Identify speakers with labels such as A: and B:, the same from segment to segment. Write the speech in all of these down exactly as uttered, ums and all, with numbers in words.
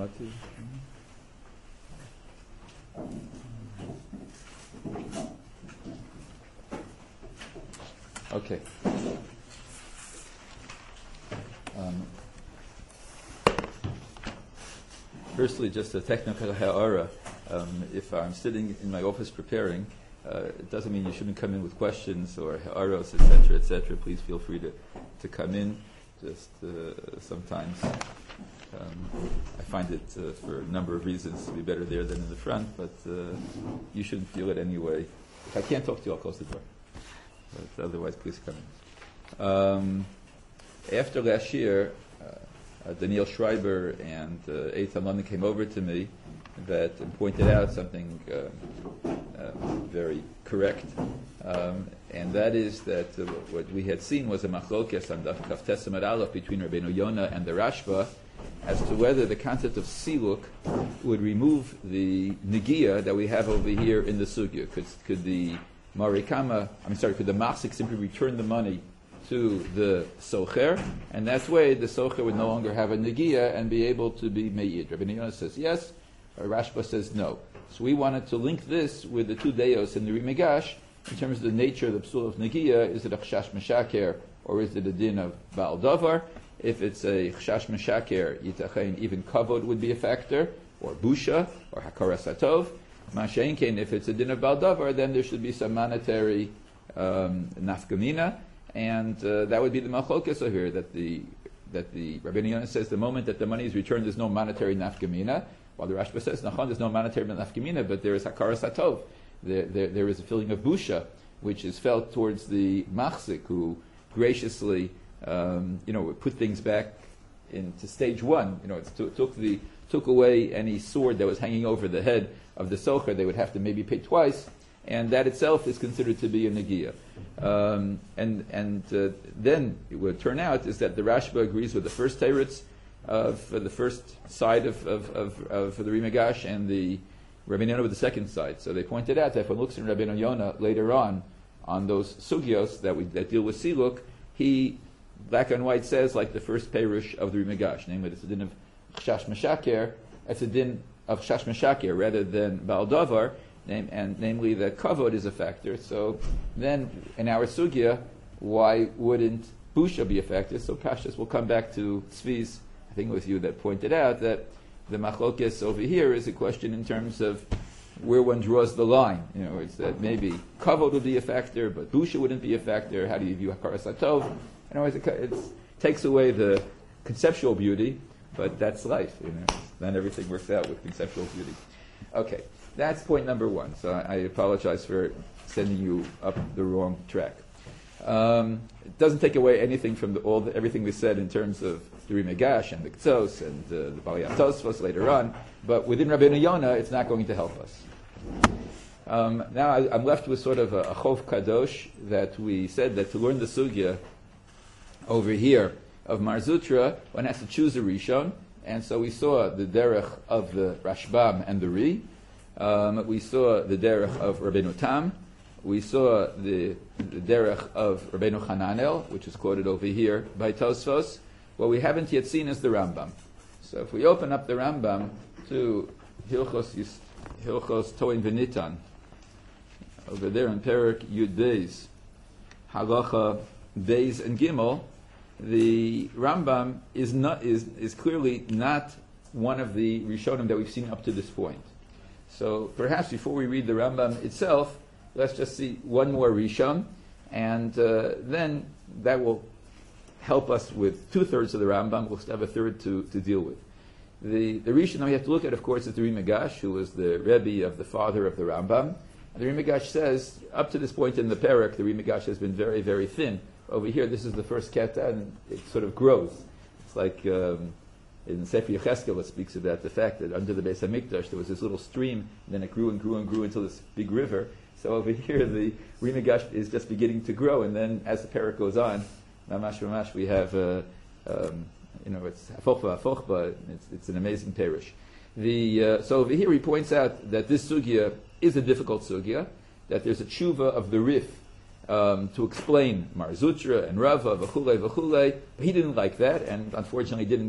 A: Mati. Okay. Um, firstly, just a technical ha'ara. Um, if I'm sitting in my office preparing, uh, it doesn't mean you shouldn't come in with questions or ha'aros, et cetera, et cetera. Please feel free to, to come in. Just uh, sometimes um, I find it, uh, for a number of reasons, to be better there than in the front, but uh, you shouldn't feel it anyway. If I can't talk to you, I'll close the door. But otherwise, please come in. Um, after last year, uh, uh, Daniel Schreiber and uh, Eitan London came over to me that and pointed out something uh, uh, very correct, um, and that is that uh, what we had seen was a machlokes on Daf Kaf Tes Amud Aleph between Rabbeinu Yonah and the Rashba as to whether the concept of siluk would remove the negia that we have over here in the sugya. Could, could the marikama, I'm sorry, could the machzik simply return the money to the socher, and that way the socher would no longer have a negia and be able to be me'id. Rabbeinu Yonah says yes, Rashba says no. So we wanted to link this with the two deos in the Rimigash in terms of the nature of the psul of negia. Is it a chashash meshaker or is it a din of Baal Davar? If it's a chashash meshaker, yitachayin, even kavod would be a factor, or busha, or hakaras hatov. Masha'inkein, if it's a din of Baal Davar, then there should be some monetary um, nafkamina, and uh, that would be the machlokes over here, that the that the Rabbeinu Yonah says the moment that the money is returned, there's no monetary nafkamina, while the Rashba says, nachon, there's no monetary nafkamina, but there is hakaras hatov. There, there, there is a feeling of busha, which is felt towards the machzik, who graciously, um, you know, put things back into stage one. You know, it t- took the took away any sword that was hanging over the head of the socher. They would have to maybe pay twice, and that itself is considered to be a negia. Um, and and uh, then it would turn out is that the Rashba agrees with the first teretz of uh, the first side of of, of, of the Rimigash, and the Rabbeinu Yonah with the second side. So they pointed out that if one looks in Rabbeinu Yonah later on on those sugyos that we that deal with siluk, he black and white says like the first perush of the Rimigash, namely it's a din of chashash meshaker, it's a din of chashash meshaker rather than Baal Davar, name, and namely that kavod is a factor. So then in our sugya, why wouldn't busha be a factor? So Pashas will come back to Tzvi's, I think it was you that pointed out that the machlokes over here is a question in terms of where one draws the line. You know, it's that maybe kavod would be a factor, but busha wouldn't be a factor. How do you view hakaras hatov? In other words, it takes away the conceptual beauty, but that's life. You know, not everything works out with conceptual beauty. Okay, that's point number one. So I, I apologize for sending you up the wrong track. Um, it doesn't take away anything from the, all the, everything we said in terms of the Rimigash and the Ktzos and uh, the Baliyat Tosfos later on, but within Rabbeinu Yonah, it's not going to help us. Um, now I, I'm left with sort of a, a chov kadosh that we said that to learn the sugya over here of Mar Zutra, one has to choose a Rishon, and so we saw the derech of the Rashbam and the Ri. Um, we saw the derech of Rabbeinu Tam. We saw the, the derech of Rabbeinu Hananel, which is quoted over here by Tosfos. What we haven't yet seen is the Rambam. So if we open up the Rambam to Hilchos, Hilchos Toin V'Nitan, over there in Perak Yud Beis, Halacha Beis and Gimel, the Rambam is not is is clearly not one of the Rishonim that we've seen up to this point. So perhaps before we read the Rambam itself, let's just see one more Rishon, and uh, then that will help us with two-thirds of the Rambam. We'll still have a third to, to deal with. The, the Rishon that we have to look at, of course, is the Rimigash, who was the Rebbe of the father of the Rambam. The Rimigash says, up to this point in the Perek, the Rimigash has been very, very thin. Over here, this is the first keta, and it sort of grows. It's like um, in Sefer Yecheskel, it speaks about the fact that under the Beis HaMikdash, there was this little stream, and then it grew and grew and grew until this big river. So over here, the Rimigash is just beginning to grow, and then as the Perek goes on, Mamash Mamash, we have, uh, um, you know, it's Hafochba, Hafochba, it's, it's an amazing parish. The, uh, so over here he points out that this sugya is a difficult sugya, that there's a tshuva of the Rif um, to explain Mar Zutra and Rava, v'chulei, v'chulei, but he didn't like that, and unfortunately didn't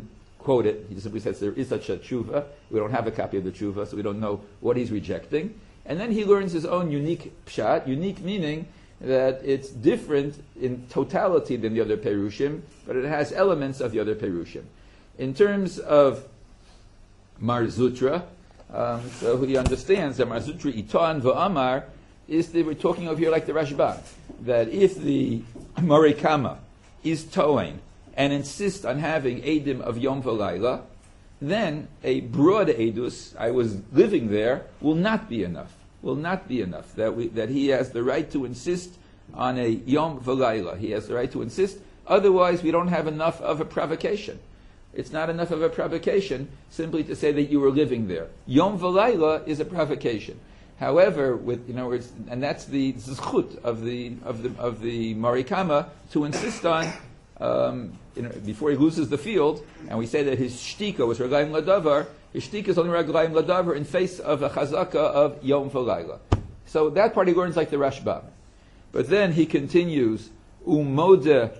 A: quote it. He simply says there is such a tshuva. We don't have a copy of the tshuva, so we don't know what he's rejecting. And then he learns his own unique pshat, unique meaning that it's different in totality than the other perushim, but it has elements of the other perushim. In terms of Mar Zutra, um, so he understands that Mar Zutra Itan v'Amar is that we're talking over here like the Rashba, that if the Marikama is towing and insists on having Eidim of Yom V'Layla, then a broad Eidus, I was living there, will not be enough. Will not be enough. That we, that he has the right to insist on a Yom V'Layla. He has the right to insist. Otherwise, we don't have enough of a provocation. It's not enough of a provocation simply to say that you were living there. Yom V'Layla is a provocation. However, with you know, it's, and that's the zchut of the of the of the Marikama to insist on um, you know, before he loses the field, and we say that his shtika was raglayim ladavar. His shtika is only raglayim ladavar in face of a chazaka of Yom V'Layla. So that part he learns like the Rashba, but then he continues umoda,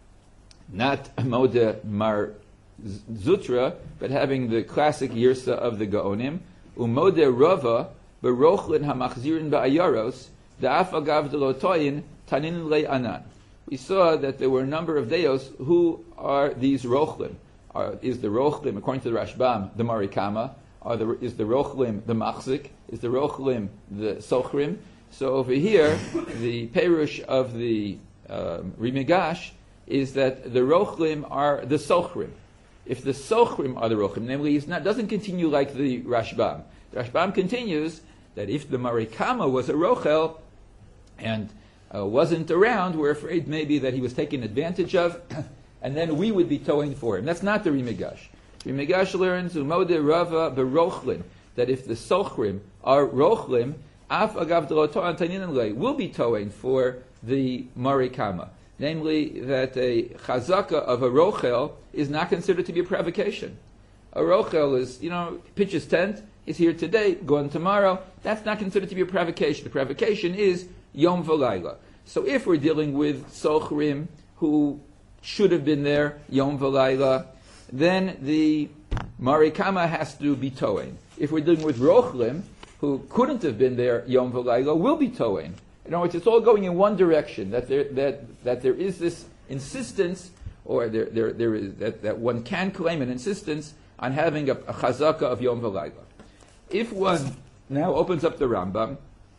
A: not moda mar zutra, but having the classic yirsa of the Gaonim umoda rava. Berochlin hamachzirin ba'ayaros da'af agav delotoyin tanin le'anan. We saw that there were a number of deos who are these rochlim. Are, is the rochlim, according to the Rashbam, the Marikama? Are the, is the rochlim the machzik? Is the rochlim the sochrim? So over here, the perush of the um, Rimigash is that the rochlim are the sochrim. If the sochrim are the rochlim, namely, it doesn't continue like the Rashbam. The Rashbam continues that if the Marikama was a Rochel and uh, wasn't around, we're afraid maybe that he was taken advantage of, and then we would be towing for him. That's not the Rimigash. Rimigash learns, Umode Rava Berochlin, that if the Sochrim are Rochlim, Af Agav Delotoan Taninanle will be towing for the Marikama. Namely, that a Chazaka of a Rochel is not considered to be a provocation. A Rochel is, you know, pitches tent, is here today, gone tomorrow. That's not considered to be a provocation. The provocation is Yom V'Layla. So if we're dealing with Sochrim, who should have been there, Yom V'Layla, then the Marikama has to be towing. If we're dealing with Rochlim, who couldn't have been there, Yom V'Layla, will be towing. In other words, it's all going in one direction, that there, that, that there is this insistence, or there, there, there is, that, that one can claim an insistence on having a, a chazaka of Yom V'Layla. If one now opens up the Rambam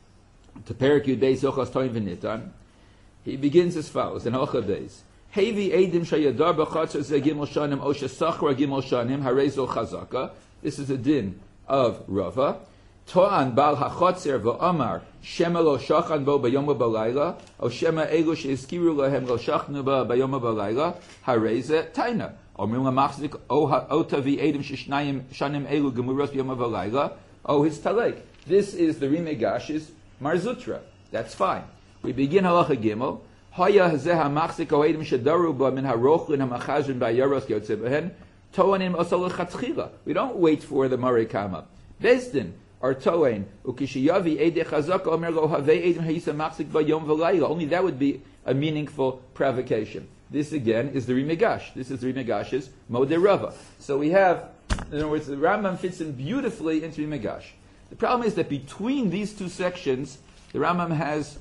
A: to Perek Yud Beis Yochas Toin V'Nitan, he begins as follows in Halacha Beis: Hevi Eidim Shayadar B'Chatzar Ze Gimel Shanim O Shesachra Gimel Shanim Harezo Chazaka. This is a din of Rava. To'an Bal HaChatzer V'Amar Shema Lo Shachan Bo B'Yom B'Layla O Shema Elu She'izkiru Lahem Lo Shachnu Ba B'Yom B'Layla Hareze Taina. O Tavi Eidim Shishnayim Shanim Elu Gemuros B'Yom V'Layla O His Talek. This is the Rimegash's Mar Zutra. That's fine. We begin Halacha Gimel. Haya Hazeh HaMachzik O Eidim Shedaru Ba Min HaRochlin HaMachazrin Ba'Yaros Yotze B'Hen Toanim Osal L'Chatchila. We don't wait for the Marikama. Bezdin are Toain Ukishiyavi Eideh Chazaka Omer Lo Havei Eidim Hayisa Machzik B'Yom V'Layla. Only that would be a meaningful provocation. This again is the Rimegash. This is the Rimegash's Modeh Rava. So we have, in other words, the Rambam fits in beautifully into Rimegash. The problem is that between these two sections, the Rambam has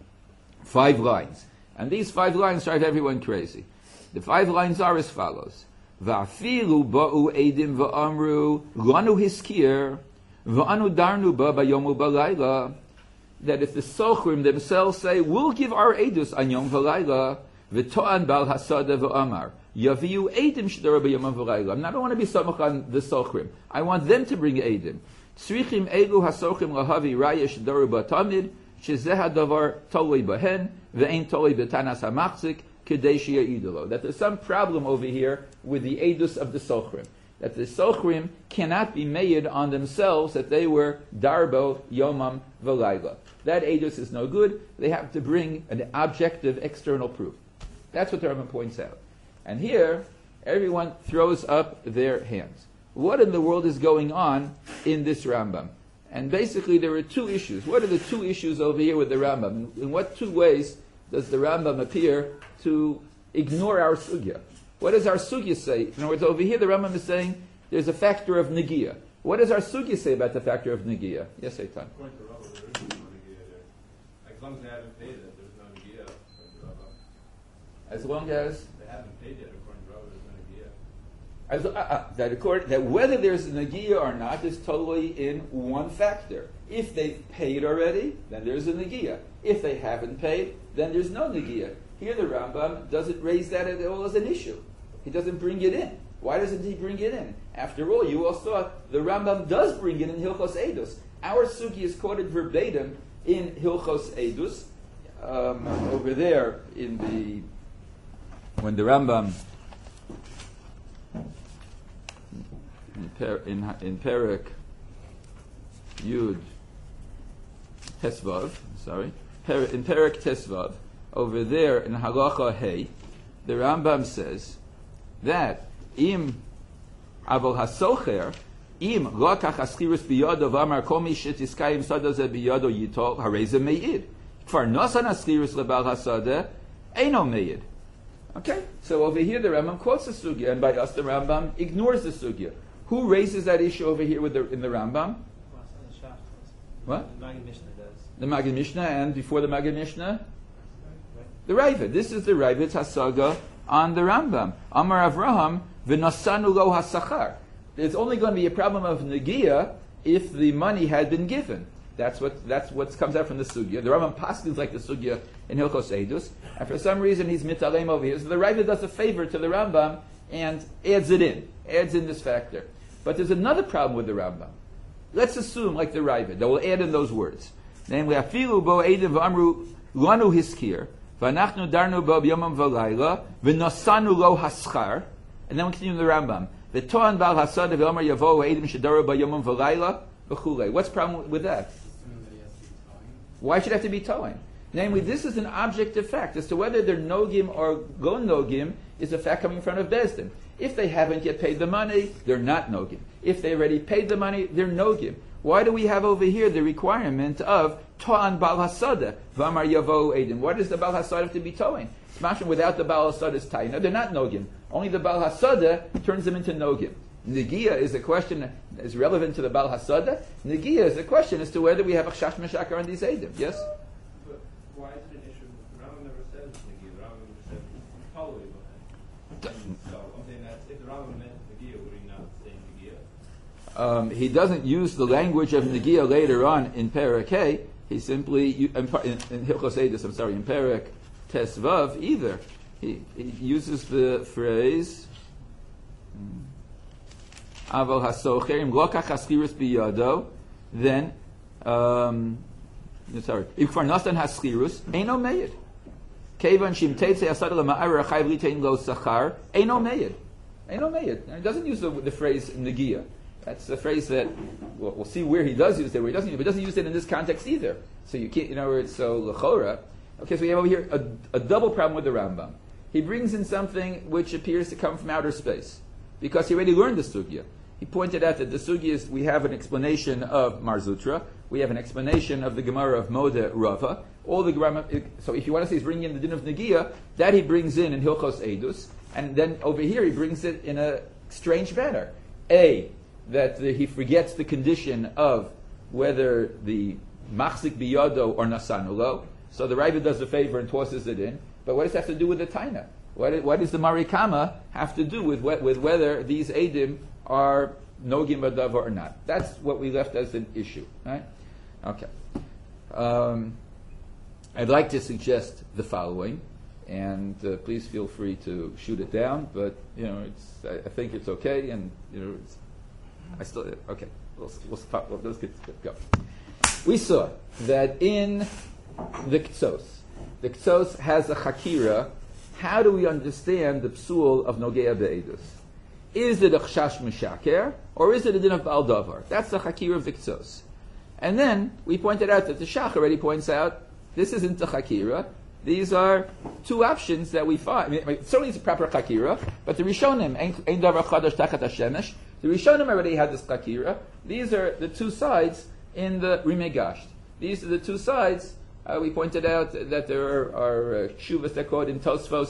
A: five lines. And these five lines drive everyone crazy. The five lines are as follows: Va'afilu ba'u edim va'amru lanu hiskir va'anu darnu ba b'yomu b'layla. That if the Sochrim themselves say, we'll give our edus on Yom V'Layla, v'to'an bal hasada v'amar yaviu edim sh'dara b'yom V'Layla. And I don't want to be samach on the Sochrim. I want them to bring edim. Tzrichim elu hasochrim lahavi raya sh'daru b'tamid shezeh hadavar toloi b'hen ve'ein toloi b'tanas hamachzik kedei she'yidolo. That there's some problem over here with the edus of the Sochrim. That the Sochrim cannot be made on themselves that they were darbo yomam v'layla. That edus is no good. They have to bring an objective external proof. That's what the Rambam points out. And here, everyone throws up their hands. What in the world is going on in this Rambam? And basically there are two issues. What are the two issues over here with the Rambam? In what two ways does the Rambam appear to ignore our sugya? What does our sugya say? In other words, over here the Rambam is saying there's a factor of negia. What does our sugya say about the factor of negia? Yes, Eitan.
B: According to Rambam, there is no negia there. As long as they haven't paid it, there's no negia. According to Rambam.
A: As long as
B: They haven't paid yet, according to Rambam, there's no negia.
A: As, uh, uh, that, accord, that whether there's negia or not is totally in one factor. If they've paid already, then there's a negia. If they haven't paid, then there's no negia. Here the Rambam doesn't raise that at all as an issue. He doesn't bring it in. Why doesn't he bring it in? After all, you all saw the Rambam does bring it in Hilchos Eidus. Our sugi is quoted verbatim in Hilchos Eidus. Um, over there in the when the Rambam in per, in, in Perek Yud Tesvav, sorry, per, in Perek Tesvav, over there in Halacha Hey, the Rambam says that im avol hasocher im lokach haschirus biyado v'amar kol mi shetiskayim sada ze biyado yitol harei ze meid kfar nosan haschirus lebal hasada eino meid. Okay, so over here the Rambam quotes the sugya, and by us the Rambam ignores the sugya. Who raises that issue over here with the, in the Rambam? What?
C: The Maggid Mishnah does.
A: The Maggid Mishnah, and before the Maggid Mishnah, the Ravid. This is the Ravid's hasaga on the Rambam. Amar Avraham v'nosanu lo hasachar. There's only going to be a problem of negia if the money had been given. That's what that's what comes out from the sugya. The Rambam paskins like the sugya in Hilchos Eidus, and for some reason he's mitalem over here. So the Ravid does a favor to the Rambam and adds it in, adds in this factor. But there's another problem with the Rambam. Let's assume, like the Ravid, that will add in those words, namely afilu bo eidim v'amru lanu hiskir. V'anachnu darnu bo b'yomam v'layla v'nosanu lo haschar, and then we continue the Rambam. V'toan bal hasada v'omar yavo eidim shedaru b'yomam v'layla v'chulei. What's the problem with that? Why should it have to be towing? Namely, this is an objective fact as to whether they're nogim or go nogim is a fact coming in front of Bezdin. If they haven't yet paid the money, they're not nogim. If they already paid the money, they're nogim. Why do we have over here the requirement of to'an bal hasada v'amar yavo edim? Why does the bal hasada have to be towing? Smashing without the bal hasada's taina, they're not nogim. Only the bal hasada turns them into nogim. Negia is a question that is relevant to the bal hasada. Negia is a question as to whether we have a chash meshakar on these edim. Yes.
B: But why is it an issue? The Rambam never says negia. The Rambam never says totally. So I'm saying that if the Rambam meant negia, would he not say negia?
A: Um, he doesn't use the language of negia later on in Perek Hey. He simply in, in Hilchos Eidus, I'm sorry, in Perek Tesvav either. He, he uses the phrase Aval hasocher im lokach haschirus biyado. Then, um, sorry, if kfar nasan haschirus eino meid. Kevan shim teitze asad lema'ar chayv litein lo sachar eino meid. Eino meid. He doesn't use the, the phrase negia. That's the phrase that well, we'll see where he does use it, where he doesn't use it, but he doesn't use it in this context either. So you can't, you know, it's so lechora. Okay, so we have over here a, a double problem with the Rambam. He brings in something which appears to come from outer space because he already learned the sugya. He pointed out that the sugya is, we have an explanation of Mar Zutra, we have an explanation of the Gemara of Moda Rava. All the Gemara, so if you want to say he's bringing in the din of Negia, that he brings in in Hilchos Eidus, and then over here he brings it in a strange manner. A, that the, he forgets the condition of whether the machzik biyado or nasanulo. So the Ravid does a favor and tosses it in. But what does it have to do with the taina? What, what does the marikama have to do with with whether these edim are nogim badava or not? That's what we left as an issue, right? Okay. Um, I'd like to suggest the following, and uh, please feel free to shoot it down. But you know, it's, I, I think it's okay, and you know, it's, I still okay. We'll, we'll stop. Well, let's get go. We saw that in the Ktsos, the Ktsos has a chakira. How do we understand the psul of Nogea Be'edus? Is it a chashash mishaker, or is it a din of Baal Davar? That's the chakira of the Ktsos. And then we pointed out that the Shach already points out this isn't the chakira. These are two options that we find. I mean, certainly it's a proper chakira, but the Rishonim, ein davar chadash tachat hashemesh, the Rishonim already had this chakira. These are the two sides in the Rimegasht. These are the two sides. Uh, we pointed out that there are, are uh, shuvas that quote in Tosfos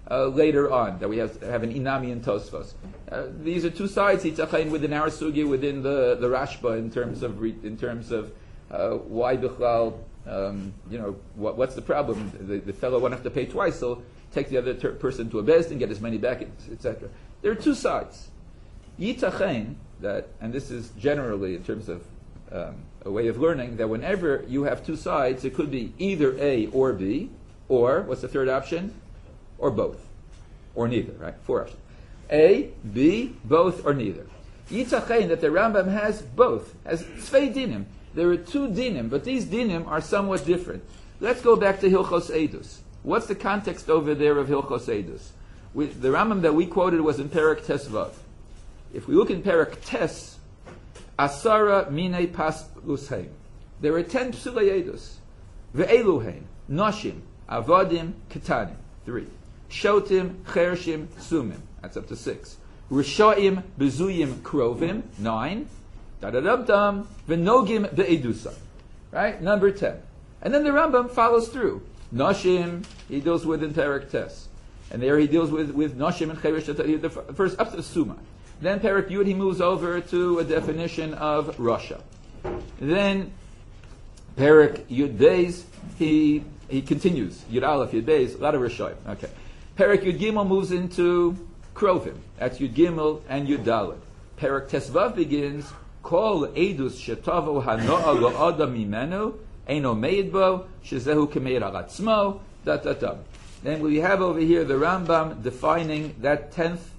C: uh, later on, that we have, have an Inami and Tosfos. Uh, these are two sides, Yitzachain, within our Sugya, within the, the Rashba, in terms of, re, in terms of uh, why Bichlal, um, you know, what, what's the problem? The, the fellow won't have to pay twice, so take the other ter- person to a beis din, get his money back, et cetera. There are two sides. Yitzachain, that, and this is generally in terms of um, a way of learning, that whenever you have two sides, it could be either A or B, or, what's the third option? Or both. Or neither, right? Four options. A, B, both, or neither. Yitzachain, that the Rambam has both, has tzvei dinim. There are two dinim, but these dinim are somewhat different. Let's go back to Hilchos Eidus. What's the context over there of Hilchos Eidus? We, the Rambam that we quoted was in Perek Tesvav. If we look in Perek Tes, Asara Mine Pas Lusheim. There are ten Psulei Eidus. Ve'eluheim, Noshim, Avodim, Ketanim. Three. Shotim, Chershim, Sumim. That's up to six. Rishoim, Bezuyim, Krovim. Nine. Da-da-dum-dum. Venogim, Be'edusa. Right? Number ten. And then the Rambam follows through. Noshim, he deals with in Perek Tes. And there he deals with, with Noshim and Cheresh, the first up to the Suma. Then Perek Yud, he moves over to a definition of Russia. Then Perek Yud Beis, he he continues. Yud Aleph, Yud Beis, a lot of Rishoyim. Okay. Perek Yud Gimel moves into Krovim. That's Yud Gimel and Yud Dalet. Perek Tesvav begins, Kol Eidus Shetavo Hano'a Lo Adam Mimenu, Eino Meidbo, Shezehu Kemeir Alatzmo, da da da. Then we have over here the Rambam defining that tenth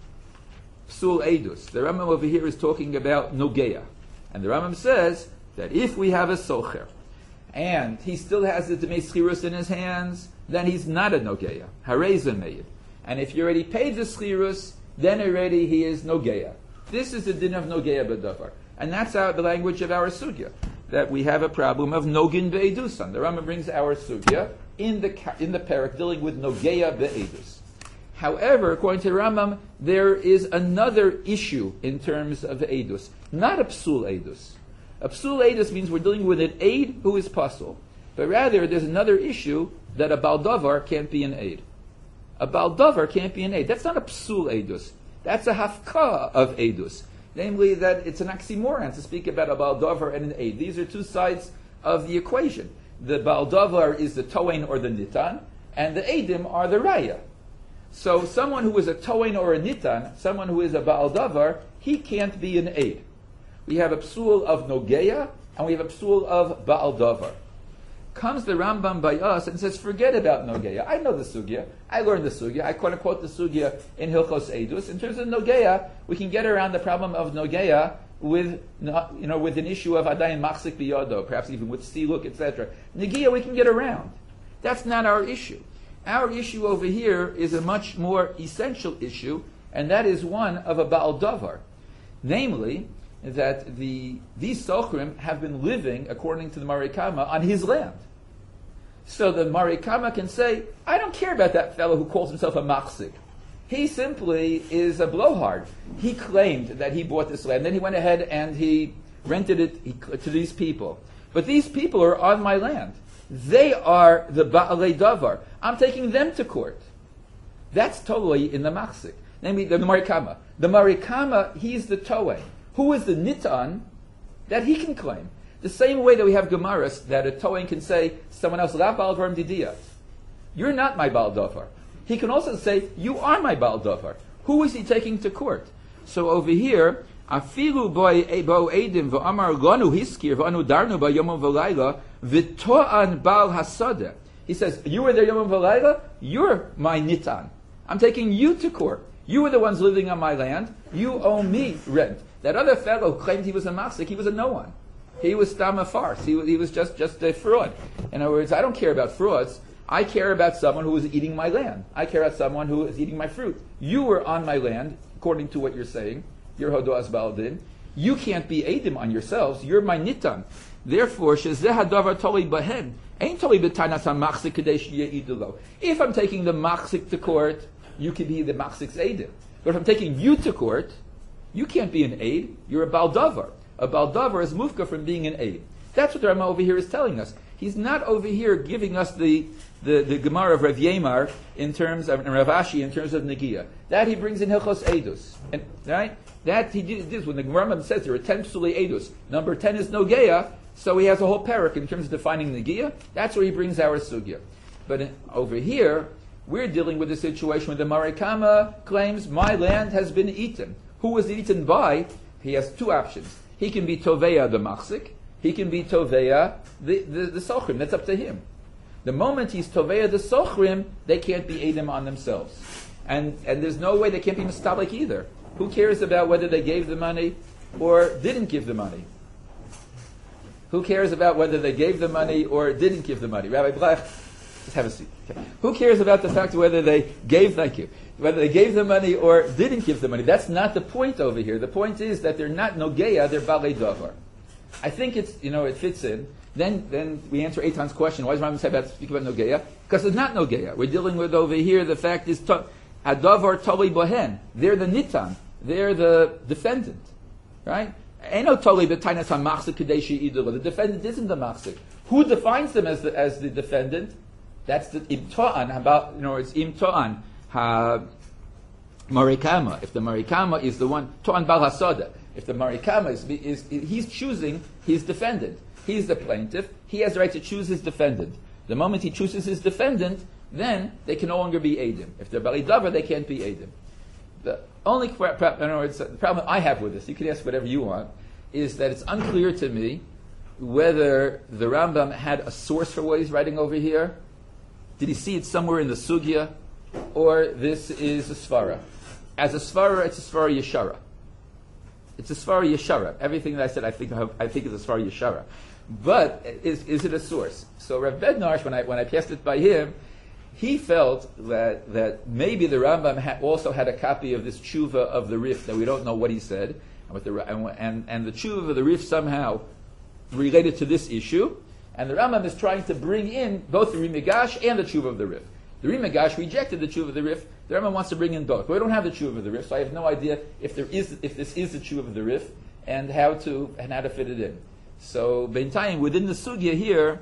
C: Psul Eidus. The Rambam over here is talking about Nogeya. And the Rambam says that if we have a Socher, and he still has the Demei Schirus in his hands, then he's not a Nogeya. Hareza Meid. And if you already paid the Schirus, then already he is Nogeya. This is the din of Nogeya B'davar. And that's our, the language of our Sugya, that we have a problem of Nogin Be'edusan. The Rambam brings our Sugya in the in the parak dealing with Nogeya Be'edus. However, according to Rambam, there is another issue in terms of Eidus. Not a Psul Eidus. A Psul Eidus means we're dealing with an aid who is pasul. But rather, there's another issue that a Baldavar can't be an aid. A Baldavar can't be an aid. That's not a Psul Eidus. That's a Hafka of Eidus. Namely, that it's an oxymoron to speak about a Baldavar and an aid. These are two sides of the equation. The Baldavar is the Toain or the Nitan, and the Eidim are the Raya. So someone who is a Toain or a Nitan, someone who is a Baldavar, he can't be an aid. We have a Psul of Nogeya, and we have a Psul of Baldavar. Comes the Rambam by us and says, forget about Nogeya. I know the Sugya. I learned the Sugya. I quote unquote the Sugya in Hilchos Eidus. In terms of Nogeya, we can get around the problem of Nogeya with, you know, with an issue of Adayin Machzik Biyodo, perhaps even with Siluk, et cetera. Negiya we can get around. That's not our issue. Our issue over here is a much more essential issue, and that is one of a Baal Davar. Namely, that the these Sochrim have been living, according to the Marikama, on his land. So the Marikama can say, I don't care about that fellow who calls himself a Machzik. He simply is a blowhard. He claimed that he bought this land. Then he went ahead and he rented it to these people. But these people are on my land. They are the Ba'alei Davar. I'm taking them to court. That's totally in the Machzik. Namely, the Marikama. The Marikama, he's the Toei. Who is the Nitan that he can claim? The same way that we have Gemaras, that a Toei can say, someone else, La Baal Dvarim Didiya. You're not my Baal Davar. He can also say, you are my Baal Davar. Who is he taking to court? So over here, Afilu bo edim v'amar lanu hiskir v'anu darnu ba yomam v'layla v'to'an Baal Hasadeh. He says, you were there yomam v'layla? You're my Nitan. I'm taking you to court. You were the ones living on my land. You owe me rent. That other fellow who claimed he was a Machzik, he was a no one. He was Stam a farce. He, he was just, just a fraud. In other words, I don't care about frauds. I care about someone who is eating my land. I care about someone who is eating my fruit. You were on my land, according to what you're saying. You're Hodoas Baldin. You can't be Eidim on yourselves. You're my Nitan. Therefore, Shezeh HaDavar Toli Bahen. Ain't Toli B'Tanas HaMachzik Kadesh Ye'idulo. If I'm taking the Machzik to court, you can be the Machzik's Eidim. But if I'm taking you to court, you can't be an aid. You're a Baldavar. A Baldavar is mufka from being an aid. That's what the Rama over here is telling us. He's not over here giving us the the, the Gemara of Rav Yemar in terms of and Rav Ashi in terms of Negiah. That he brings in Hilchos Eidus. And right? That he did this when the Gemara says there are ten Psuli Eidus. Number ten is Nogeah, so he has a whole parak in terms of defining Negiah. That's where he brings our Sugya. But in, over here, we're dealing with a situation where the Marikama claims my land has been eaten. Who was eaten by? He has two options. He can be Toveya the Machzik. He can be Toveya the, the, the Sochrim. That's up to him. The moment he's Toveya the Sochrim, they can't be Edom on themselves. And and there's no way they can't be Mistablik either. Who cares about whether they gave the money or didn't give the money? Who cares about whether they gave the money or didn't give the money? Rabbi Blach, just have a seat. Okay. Who cares about the fact whether they gave, thank you, whether they gave the money or didn't give the money? That's not the point over here. The point is that they're not Nogeya, they're Balei Davar. I think it's, you know, it fits in. Then then we answer Eitan's question. Why does Rambam say about speak about Nogeya? Because it's not Nogeya. We're dealing with over here the fact is to, Adavar Toli Bohen. They're the Nitan. They're the defendant. Right? Eno Toli B'Tainas HaMachzik Kadeshi Idula. The defendant isn't the Machzik. Who defines them as the as the defendant? That's the Im To'an about, you know, it's Im To'an Ha Marikama. If the Marikama is the one To'an Bal Hasoda. If the Marikama is, is, is he's choosing his defendant. He's the plaintiff. He has the right to choose his defendant. The moment he chooses his defendant, then they can no longer be Eidim. If they're Bali Davar, they can't be Eidim. The only in other words, the problem I have with this, you can ask whatever you want, is that it's unclear to me whether the Rambam had a source for what he's writing over here. Did he see it somewhere in the Sugya? Or this is a Svara. As a Svara, it's a Svara Yeshara. It's a Svara Yeshara. Everything that I said, I think I think is a Svara Yeshara. But is is it a source? So Rav Bednarsh, when I when I passed it by him, he felt that that maybe the Rambam ha- also had a copy of this tshuva of the Rif that we don't know what he said, and what the and and, and the tshuva of the Rif somehow related to this issue, and the Rambam is trying to bring in both the Rimigash and the tshuva of the Rif. The Rimigash rejected the tshuva of the Rif. The Rambam wants to bring in both. But we don't have the tshuva of the Rif, so I have no idea if there is if this is the tshuva of the Rif and how to and how to fit it in. So beintayin within the sugya here,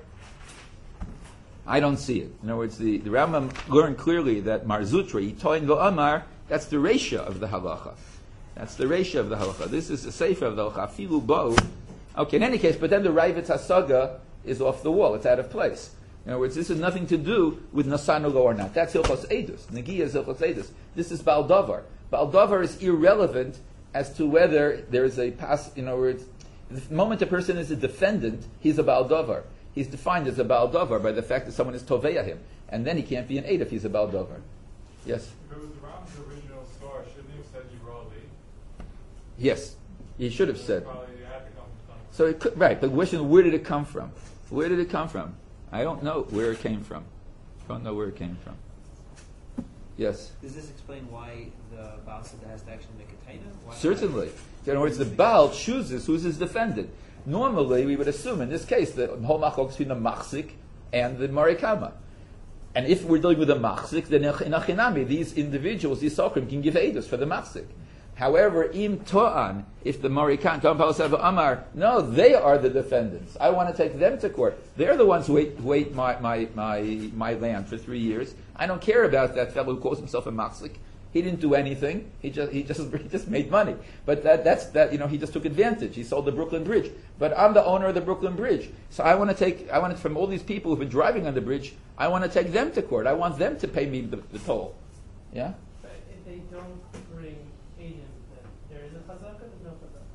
C: I don't see it. In other words, the, the Rambam learned clearly that Mar Zutra, Yitoin V'Amar, that's the Reisha of the halacha. That's the Reisha of the halacha. This is the Sefer of the halacha. Filu Bo. Okay, in any case, but then the Raivitz Hasaga is off the wall. It's out of place. In other words, this has nothing to do with Nasanu Lo or not. That's Hilchos Eidus. Negiah is Hilchos Eidus. This is Baal Davar. Baal Davar is irrelevant as to whether there is a pass. In other words, the moment a person is a defendant, he's a Baal Davar. He's defined as a Baal Davar by the fact that someone is Toveya him. And then he can't be an Eid if he's a Baal Davar. Yes?
D: If it was Ram's original story, shouldn't he have said Yerali?
C: Yes. He should have said.
D: Probably you had to come from
C: So it could, right, but the question, where did it come from? Where did it come from? I don't know where it came from. Don't know where it came from. Yes?
E: Does this explain why the Baal Sada has to actually make a taina? Why
C: Certainly. In other words, the Baal chooses who's his defendant. Normally, we would assume in this case the whole machlok is between the machzik and the marikama. And if we're dealing with a machzik, then in achinami, these individuals, these sokrim, can give edus for the machzik. However, im to'an, if the marikam, to'an palasava amar, no, they are the defendants. I want to take them to court. They're the ones who ate, who ate my, my, my, my land for three years. I don't care about that fellow who calls himself a machzik. He didn't do anything. He just he just he just made money. But that that's that you know he just took advantage. He sold the Brooklyn Bridge. But I'm the owner of the Brooklyn Bridge, so I want to take I want to, from all these people who've been driving on the bridge. I want to take them to court. I want them to pay me the, the toll. Yeah.
F: But if they don't bring agents, then there is a chazaka. There's no chazaka.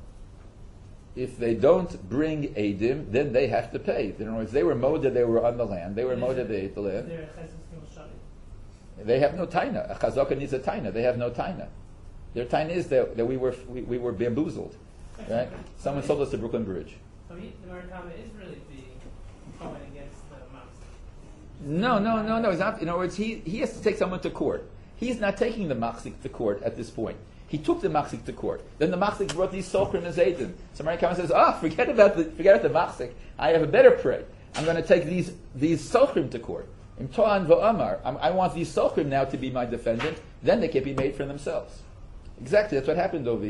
C: If they don't bring Eidim, then they have to pay. In other words, they were moda, they were on the land. They were moda, they ate the land.
F: They're chesed shali.
C: They have no taina. A chazaka needs a taina. They have no taina. Their taina is that, that we were we, we were bamboozled, right? Someone sold us the Brooklyn Bridge.
F: So he, the Marikama is really being going against the mouse.
C: No, no, no, no. He's not. In other words, he, he has to take someone to court. He's not taking the machzik to court at this point. He took the machzik to court. Then the machzik brought these sokrim as Eidim. So Marikama says, "Ah, oh, forget about the forget about the machzik. I have a better prey. I'm going to take these these sokrim to court." I want these sochrim now to be my defendant. Then they can be made for themselves. Exactly, that's what happened over here.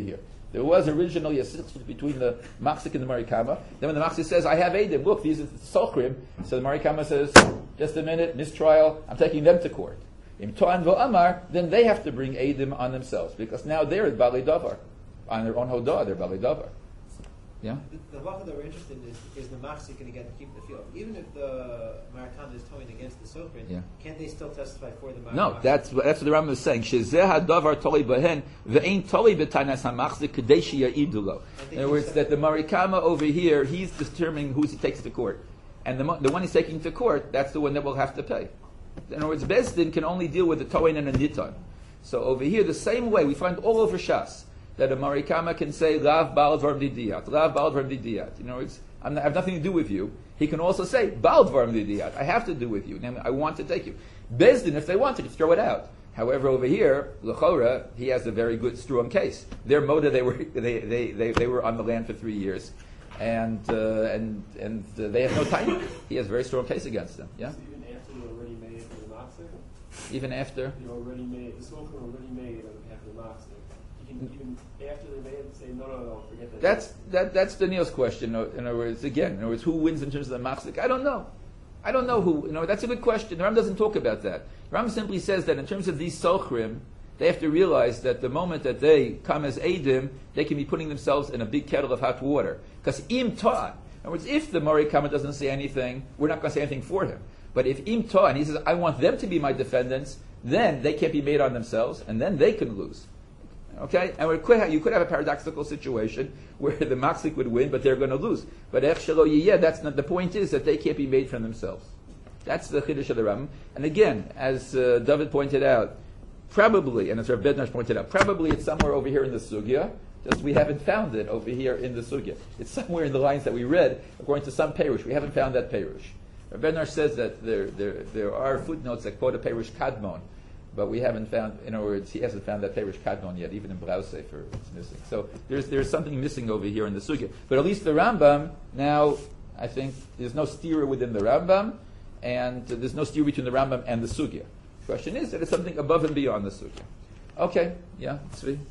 C: There was originally a sixth between the Machzik and the Marikama. Then when the Machzik says, I have Eidim, look, these are the Sochrim. So the Marikama says, just a minute, mistrial, I'm taking them to court. Im To'an V'Amar, then they have to bring Eidim on themselves, because now they're Bali Davar. On their own Hodah, they're Bali Davar. Yeah?
E: The, the Vacha that we're interested in is, is the Machzik going to get to keep the field? Even if the Marikama is towing against the Sochrin,
C: Yeah.
E: can't they still testify for the Marikama?
C: No, that's that's what the Rambam is saying. Shezeh hadavar toli behen ve'ein toli b'tanas hamachzik kadei sheya'idu lo. In other words, that the Marikama over here, he's determining who he takes to court, and the mo- the one he's taking to court, that's the one that will have to pay. In other words, Bezdin can only deal with the toin and a niton. So over here, the same way we find all over Shas that a Marikama can say lav bal dvarim didiyat, lav bal dvarim didiyat. You know, it's I'm not, I have nothing to do with you. He can also say bal dvarim didiyat. I have to do with you. Namely, I want to take you. Bezdin, if they want to, just throw it out. However, over here, L'chora, he has a very good, strong case. Their moda, they were they, they, they, they were on the land for three years, and uh, and and uh, they have no time. He has a very strong case against them. Yeah,
G: So even after they already made for the Machzik,
C: even after.
G: they already made the Sochrim already made on behalf of the Machzik. You can even after they made it say no, no, no, forget that.
C: That's that. That's Daniel's question. In other words, again, in other words, who wins in terms of the machzik? I don't know. I don't know who. You know, that's a good question. The Ram doesn't talk about that. The Ram simply says that in terms of these sochrim, they have to realize that the moment that they come as edim, they can be putting themselves in a big kettle of hot water. Because im ta'an. In other words, if the Marikama doesn't say anything, we're not going to say anything for him. But if im ta'an, he says, I want them to be my defendants, then they can't be made on themselves, and then they can lose. Okay, and we could have, you could have a paradoxical situation where the Machzik would win, but they're going to lose. But Ech Shelo Yiyeh, that's not the point. Is that they can't be made from themselves. That's the Chiddush of the Rambam. And again, as uh, David pointed out, probably, and as Rav Bednash pointed out, probably it's somewhere over here in the Sugya. Just we haven't found it over here in the Sugya. It's somewhere in the lines that we read, according to some Perush. We haven't found that Perush. Rav Bednash says that there, there there are footnotes that quote a Perush Kadmon. But we haven't found, in other words, he hasn't found that Perush Kadmon yet, even in Brau Sefer it's missing. So there's there's something missing over here in the Sugya. But at least the Rambam, now, I think, there's no stira within the Rambam, and there's no stira between the Rambam and the Sugya. The question is that it's something above and beyond the Sugya. Okay, yeah, Tzvi?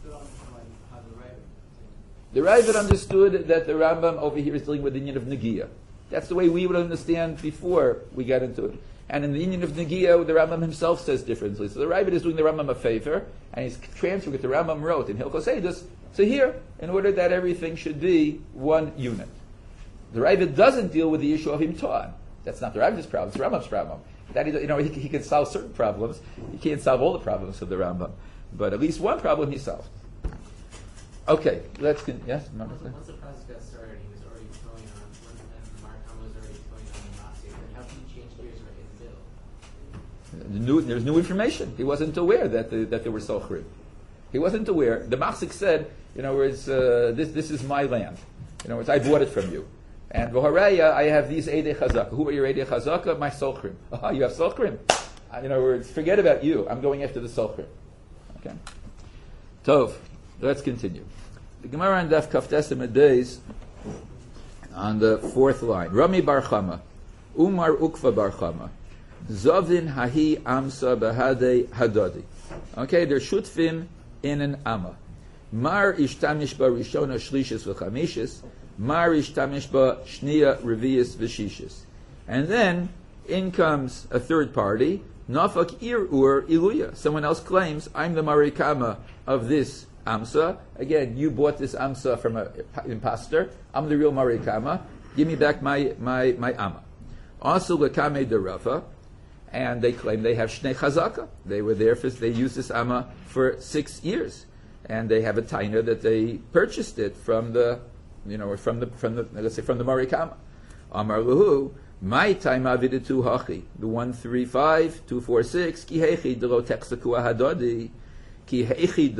C: The Ravid understood that the Rambam over here is dealing with the union of Negiah. That's the way we would understand before we got into it. And in the union of Negiah, the Rambam himself says differently. So the Ravid is doing the Rambam a favor, and he's transferring what the Rambam wrote in Hilchos Eidos to here, in order that everything should be one unit. The Ravid doesn't deal with the issue of Im To'an. That's not the Ravid's problem, it's the Rambam's problem. That he, you know, he, he can solve certain problems. He can't solve all the problems of the Rambam. But at least one problem he solved. Okay, let's con- yes?
H: Once, once the process got started, he was already towing on, once and Marikama was already towing on the Machzik, then how can you change gears right in the middle?
C: The new, there's new information. He wasn't aware that the, that there were sochrim. He wasn't aware. The Machzik said, you know, it's, uh, this this is my land. You know, it's, I bought it from you. And v'haraya, I have these Eidei Chazaka. Who are your Eidei Chazaka? My sochrim. Ah, you have sochrim. Uh, in other words, forget about you. I'm going after the sochrim. Okay. Tov. Let's continue. The Gemara on Daf Kaftesim days on the fourth line. Rami Bar Chama, Umar Ukva Bar Chama, Zovin Hahi Amsa Bahade Hadadi. Okay, they're shutfim in an Amma. Mar Ishtamish Ba Rishona Shlishis V'Chamishis, Mar Ishtamish Ba Shnia Revius V'Shishis. And then in comes a third party, Nafak Ir Ur Iluya. Someone else claims, I'm the Marikama of this Amsa. Again, you bought this Amsa from an imposter. I'm the real Marikama. Give me back my my my Amma. Also, Lekame de Rafa, and they claim they have Shnei Chazaka. They were there for, they used this Amma for six years, and they have a taina that they purchased it from the, you know, from the from the let's say from the Marikama. Amar Luhu, my time aviditu hachi, the one three five two four six ki hechi delo texaku hadodi. Again,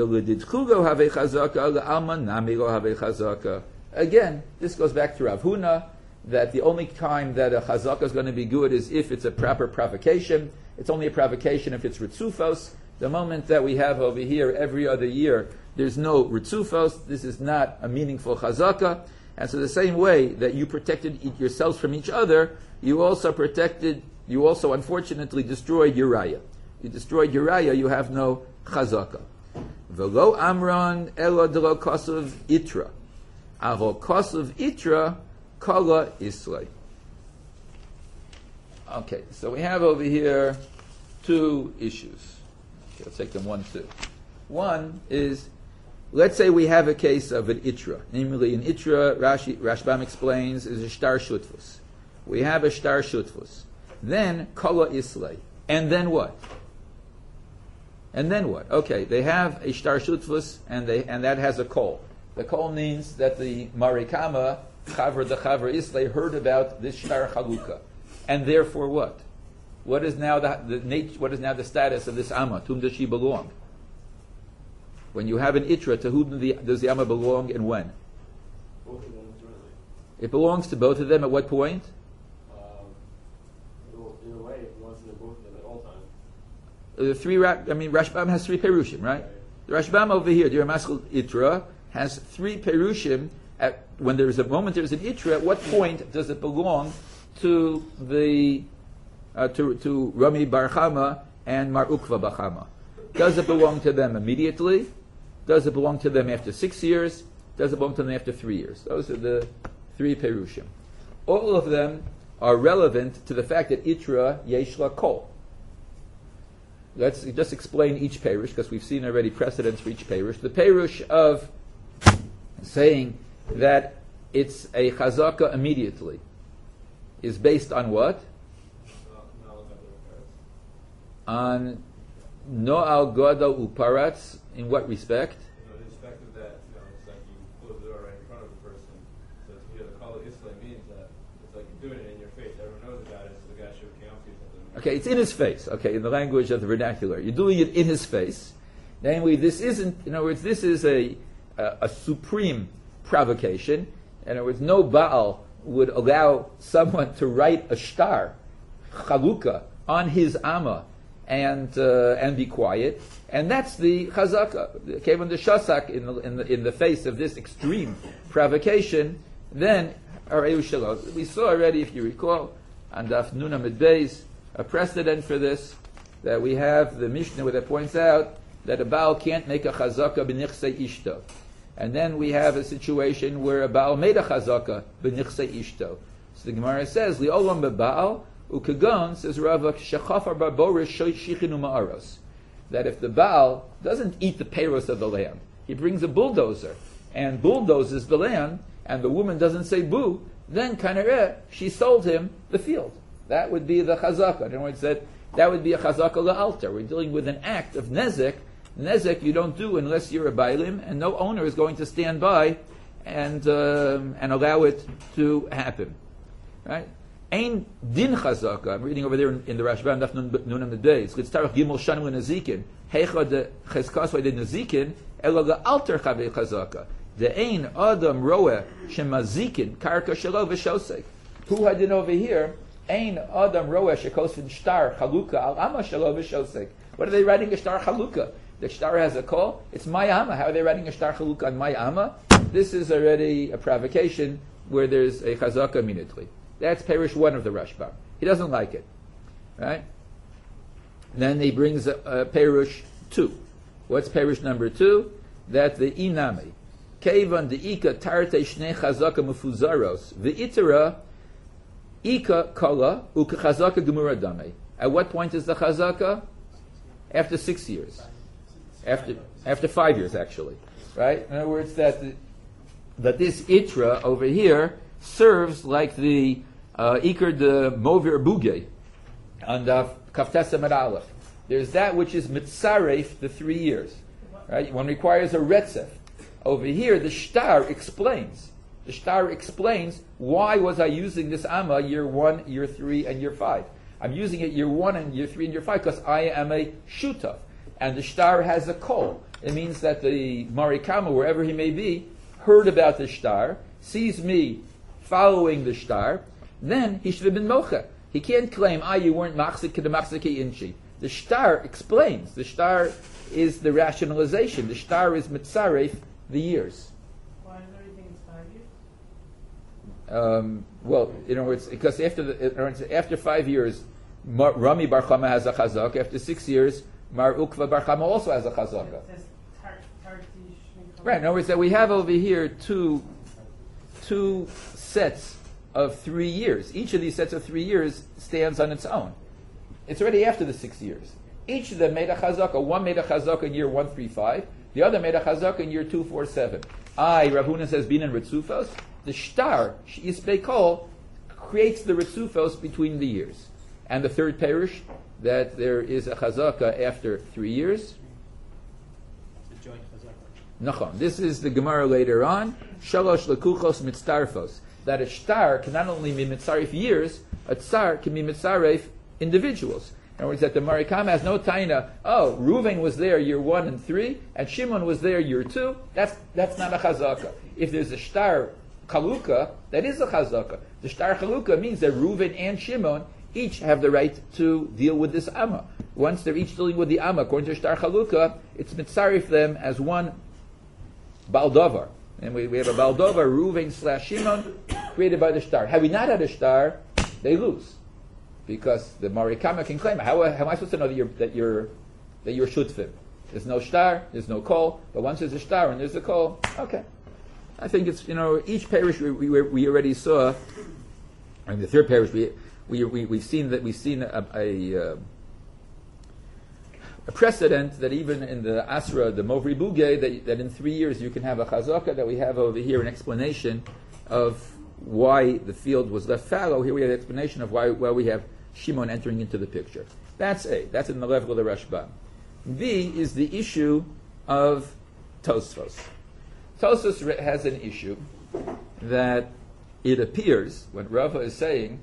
C: this goes back to Rav Huna, that the only time that a chazaka is going to be good is if it's a proper provocation. It's only a provocation if it's ritzufos. The moment that we have over here every other year, there's no ritzufos. This is not a meaningful chazaka. And so the same way that you protected yourselves from each other, you also protected, you also unfortunately destroyed Uriah. You destroyed Uriah, you have no chazaka. Velo amran elo delo kosav itra. Aho kosav itra kala islay. Okay, so we have over here two issues. Okay, let's take them one, two. One is, let's say we have a case of an itra. Namely, an itra, Rashi, Rashbam explains, is a shtar shutfus. We have a shtar shutfus. Then, kala islay. And then what? And then what? Okay, they have a shtar shutfus, and they and that has a kol. The kol means that the marikama, chaver the chaver islay, heard about this shtar chalukah. And therefore what? What is now the, the nature, what is now the status of this amma? To whom does she belong? When you have an itra, to whom the, does the amma belong and when?
G: Both of them jointly.
C: It belongs to both of them at what point?
G: Um, in a way, it belongs to both of them at all times.
C: The three, Ra- I mean, Rashbam has three perushim, right? The Rashbam over here, the Ramaskal Itra, has three perushim. At, when there's a moment there's an itra, at what point does it belong to the uh, to to Rami Bar Chama and Mar Ukva Bar Chama? Does it belong to them immediately? Does it belong to them after six years? Does it belong to them after three years? Those are the three perushim. All of them are relevant to the fact that itra yesh la kol. Let's just explain each perush, because we've seen already precedents for each perush. The perush of saying that it's a chazaka immediately is based on what? On no'al goda uparatz. In what respect?
B: You know, the respect of that, you know, it's like you close the door right in front of the person. So it's, you know, the kala isla means that it's like you're doing it in your face. Everyone knows about it, so the guy should count for you something.
C: Okay, it's in his face. Okay, in the language of the vernacular, you're doing it in his face. Namely, this isn't. In other words, this is a a, a supreme provocation. In other words, no Baal would allow someone to write a shtar, chalukah, on his amma and uh, and be quiet. And that's the chazaka. Came on the shasak in the, in the in the face of this extreme provocation. Then we saw already, if you recall, on Daf Nun Amud Beis, a precedent for this, that we have the Mishnah where it points out that a Baal can't make a chazaka b'nichsei ishto. And then we have a situation where a Baal made a chazaka b'nichsei ishto. So the Gemara says, li'olam be'Baal u'kagon, says Rava, shechafar barborish shichinu ma'aros. That if the Baal doesn't eat the peiros of the land, he brings a bulldozer and bulldozes the land, and the woman doesn't say boo, then kanareh, she sold him the field. That would be the chazaka. In other words, that, that would be a chazaka la'alter. We're dealing with an act of nezek. Nezek you don't do unless you're a bailim, and no owner is going to stand by and um, and allow it to happen. Right? Ein din chazaka. I'm reading over there in, in the Rashbam Daf Nun Amud Beis. Litztarach gimel shanim lenazikin. Heicha de cheskasvay de nazikin elo la'alter chavei chazaka. The ein adam roeh shemazikin karka shelo v'shosek. Who had it over here? Ein adam roeh shekosvin shtar chalukah al amma shelo v'shosek. What are they writing a shtar chalukah? The shtar has a call. It's my amma. How are they writing a shtar chalukah on my amma? This is already a provocation where there's a chazaka immediately. That's perish one of the Rashbam. He doesn't like it, right? Then he brings a, a perish two. What's perish number two? That the inami kevan the ika tarte shnei chazaka mufuzaros the itera ika kala uka chazaka gemura dame. At what point is the chazaka? After six years. After after five years, actually, right? In other words, that the, that this itra over here serves like the uh, ikar de movir buge on the kaftesa med aleph. There's that which is mitzaref the three years, right? One requires a retzef. Over here, the shtar explains. The shtar explains why was I using this amma year one, year three, and year five. I'm using it year one and year three and year five because I am a shutaf. And the shtar has a kol. It means that the marikama, wherever he may be, heard about the shtar, sees me following the shtar, then he should have been mocha. He can't claim, ah, you weren't machzik to the machziki inchi. The shtar explains. The shtar is the rationalization. The shtar is mitzaref, the years.
F: Why is everything five years?
C: Um, well, in other words, because after the, in other words, after five years, Mar, Rami Bar Chama has a chazak. After six years, Mar Ukva Bar Chama also has a chazaka.
F: It says tar-
C: Right. In other words, that we have over here two, two sets of three years. Each of these sets of three years stands on its own. It's already after the six years. Each of them made a chazaka. One made a chazaka in year one three five. The other made a chazaka in year two four seven. I, Rav Huna says, bin and ritzufos. The shtar Yisbei Kol creates the ritzufos between the years. And the third parish, that there is a chazaka after three years.
E: It's a joint chazaka.
C: Nachon. This is the Gemara later on. Shalosh lekuchos mitzarfos. That a shtar can not only be mitzarif years, a tsar can be mitzarif individuals. In other words, that the Marikam has no taina. Oh, Reuven was there year one and three, and Shimon was there year two. That's that's not a chazaka. If there's a shtar chaluka, that is a chazaka. The shtar chaluka means that Reuven and Shimon each have the right to deal with this amma. Once they're each dealing with the amma, according to shtar chaluka, it's mitzarif them as one baldovar. And we, we have a baldovar, Reuven slash Shimon, created by the shtar. Had we not had a shtar, they lose. Because the Marikama can claim, how, how am I supposed to know that you're, that you're, that you're shutfim? There's no shtar, there's no kol, but once there's a shtar and there's a kol, okay. I think it's, you know, each parish we, we, we already saw, and the third parish we, we, we, we've seen that, we've seen a, a, uh, a precedent that even in the Asra, the Movri Bugay, that, that in three years you can have a chazaka, that we have over here an explanation of why the field was left fallow. Here we have an explanation of why, why we have Shimon entering into the picture. That's A. That's in the level of the Rashbam. B is the issue of Tosfos. Tosfos has an issue that it appears, what Rava is saying,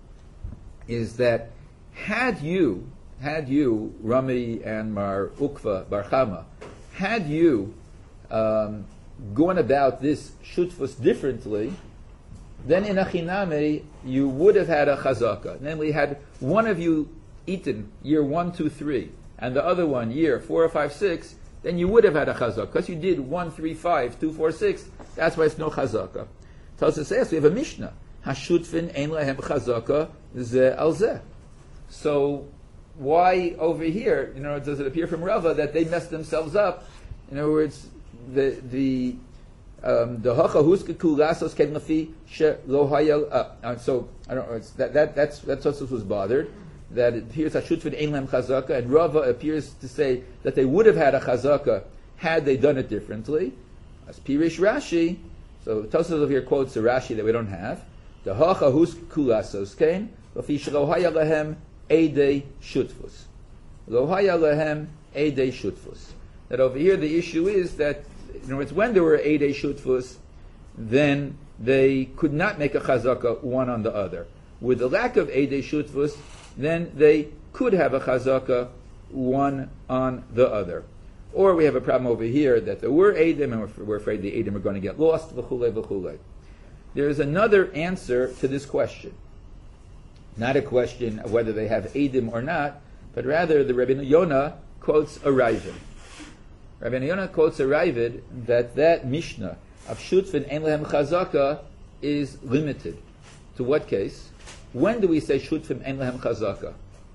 C: is that had you, had you, Rami and Mar Ukva Bar Chama, had you um, gone about this shutfus differently, then in a chiname, you would have had a chazaka. Namely, had one of you eaten year one, two, three, and the other one year four, five, six, then you would have had a chazaka. Because you did one, three, five, two, four, six, that's why it's no chazaka. Tosfos says, we have a Mishnah. Hashutfin ein lehem chazaka ze al zeh. So, why over here, you know, does it appear from Rava that they messed themselves up? In other words, the, the, Um, the hacha huskaku lasos ken lafi she lo hayal. So I don't know. It's that that that's that Tosfos was bothered that it appears hashutfin ein lem chazaka, and Rava appears to say that they would have had a chazaka had they done it differently. As Pirish Rashi, so Tosfos over here quotes a Rashi that we don't have. The hacha huskaku lasos ken lafi she lo hayal lehem edei shutfus. Lo hayal lehem edei shutfus. That over here the issue is that, in other words, when there were eight shutfus, then they could not make a chazaka one on the other. With the lack of eight shutfus, then they could have a chazaka one on the other. Or we have a problem over here that there were eidim and we're, we're afraid the eidim are going to get lost. V'chulei v'chulei. There is another answer to this question. Not a question of whether they have eidim or not, but rather the Rabbi Yonah quotes a Ravid. Rabbi Yonah quotes a Ravid that that Mishnah of Shutfin Ein Lehem Chazaka is limited. To what case? When do we say Shutfin Ein Lehem Chazaka?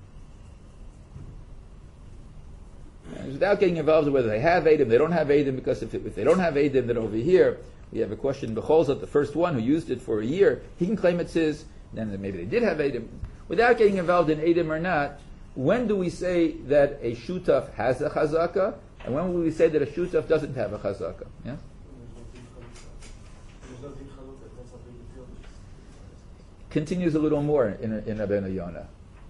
C: And without getting involved in whether they have Eidim, they don't have Eidim, because if, it, if they don't have Eidim, then over here we have a question. Becholzot, the first one who used it for a year, he can claim it's his. Then maybe they did have Eidim. Without getting involved in Eidim or not, when do we say that a Shutaf has a Chazaka? And when will we say that a shutaf doesn't have a chazaka? Yeah? Continues a little more in in Rabbeinu Yonah.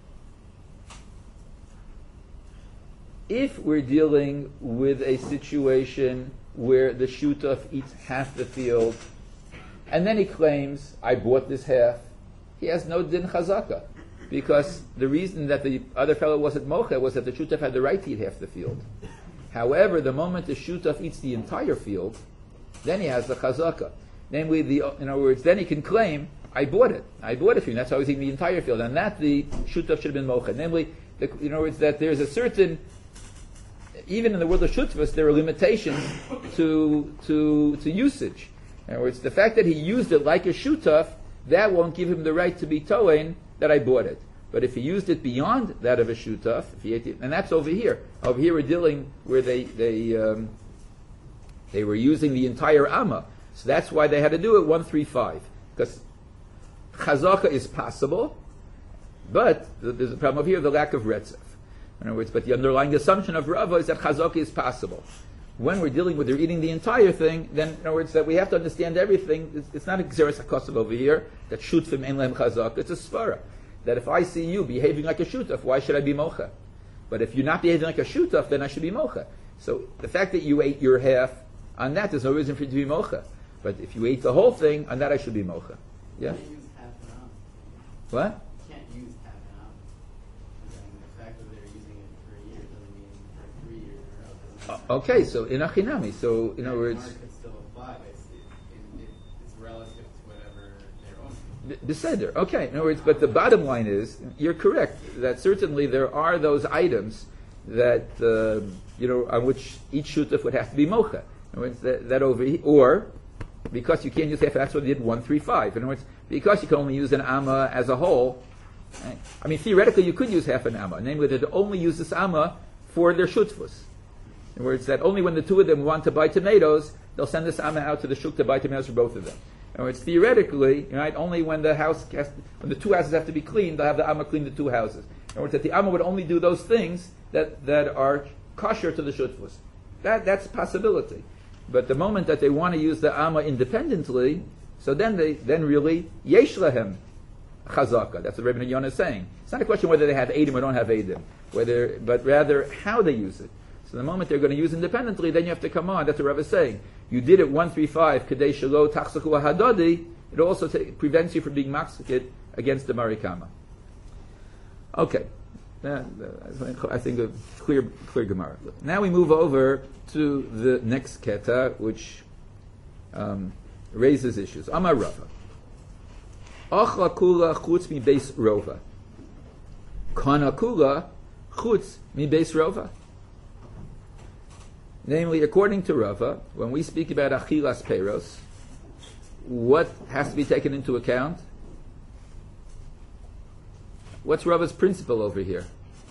C: If we're dealing with a situation where the shutaf eats half the field, and then he claims, I bought this half, he has no din chazaka. Because the reason that the other fellow wasn't mocha was that the shutaf had the right to eat half the field. However, the moment the shutaf eats the entire field, then he has the chazaka. Namely, the, in other words, then he can claim, I bought it. I bought it for you. That's how he's eating the entire field. And that the shutaf should have been mocha. Namely, the, in other words, that there's a certain, even in the world of shutfas, there are limitations to, to, to usage. In other words, the fact that he used it like a shutaf, that won't give him the right to be toeing that I bought it. But if he used it beyond that of a shutaf, if he ate it, and that's over here. Over here we're dealing where they they um, They were using the entire Amma. So that's why they had to do it one three five. Because Chazaka is possible, but there's a problem over here, the lack of Retzef. In other words, but the underlying assumption of Rava is that Chazaka is possible. When we're dealing with they're eating the entire thing, then in other words that we have to understand everything. It's, it's not a Xeris HaKosav over here that Shutfim Ein Lehem Chazaka. It's a Svara. That if I see you behaving like a Shutaf, why should I be Mocha? But if you're not behaving like a Shutaf, then I should be Mocha. So the fact that you ate your half, on that there's no reason for you to be Mocha. But if you ate the whole thing, on that I should be Mocha. Yeah?
H: You can't use half an ounce.
C: What?
H: You can't use half an ounce. And the fact that they're using it for a year doesn't mean for three years in a row.
C: Uh, okay, so in Achinami, so in other words,
H: The mark could still apply, but it's, it, it, it's relative to whatever they're on.
C: B- Beseder. Okay, in other words, but the bottom line is, you're correct, that certainly there are those items that, uh, you know, on which each shutaf would have to be mocha. In other words, that, that over here, or, because you can't use half, that's what they did one three five. In other words, because you can only use an amma as a whole, right? I mean, theoretically you could use half an amma, namely that they only use this amma for their shutfus. In other words, that only when the two of them want to buy tomatoes, they'll send this amma out to the shuk to buy tomatoes for both of them. In other words, theoretically, right, only when the house has to, when the two houses have to be cleaned, they'll have the amma clean the two houses. In other words, that the amma would only do those things that, that are kosher to the shutfus. That that's a possibility. But the moment that they want to use the amma independently, so then they then really yesh lahem chazaka. That's what Rebbe Yonah is saying. It's not a question whether they have edim or don't have edim, whether, but rather how they use it. So the moment they're going to use independently, then you have to come on. That's what Rebbe is saying. You did it one three five kadei shelo tachsaku hadodi. It also t- prevents you from being machzikit against the marikama. Okay. Uh, I think a clear, clear Gemara. Now we move over to the next keta, which um, raises issues. Amar Rava. Achla kula chutz mi beis rova. Kana kula chutz mi beis rova. Namely, according to Rava, when we speak about achilas peiros, what has to be taken into account? What's Rava's principle over here?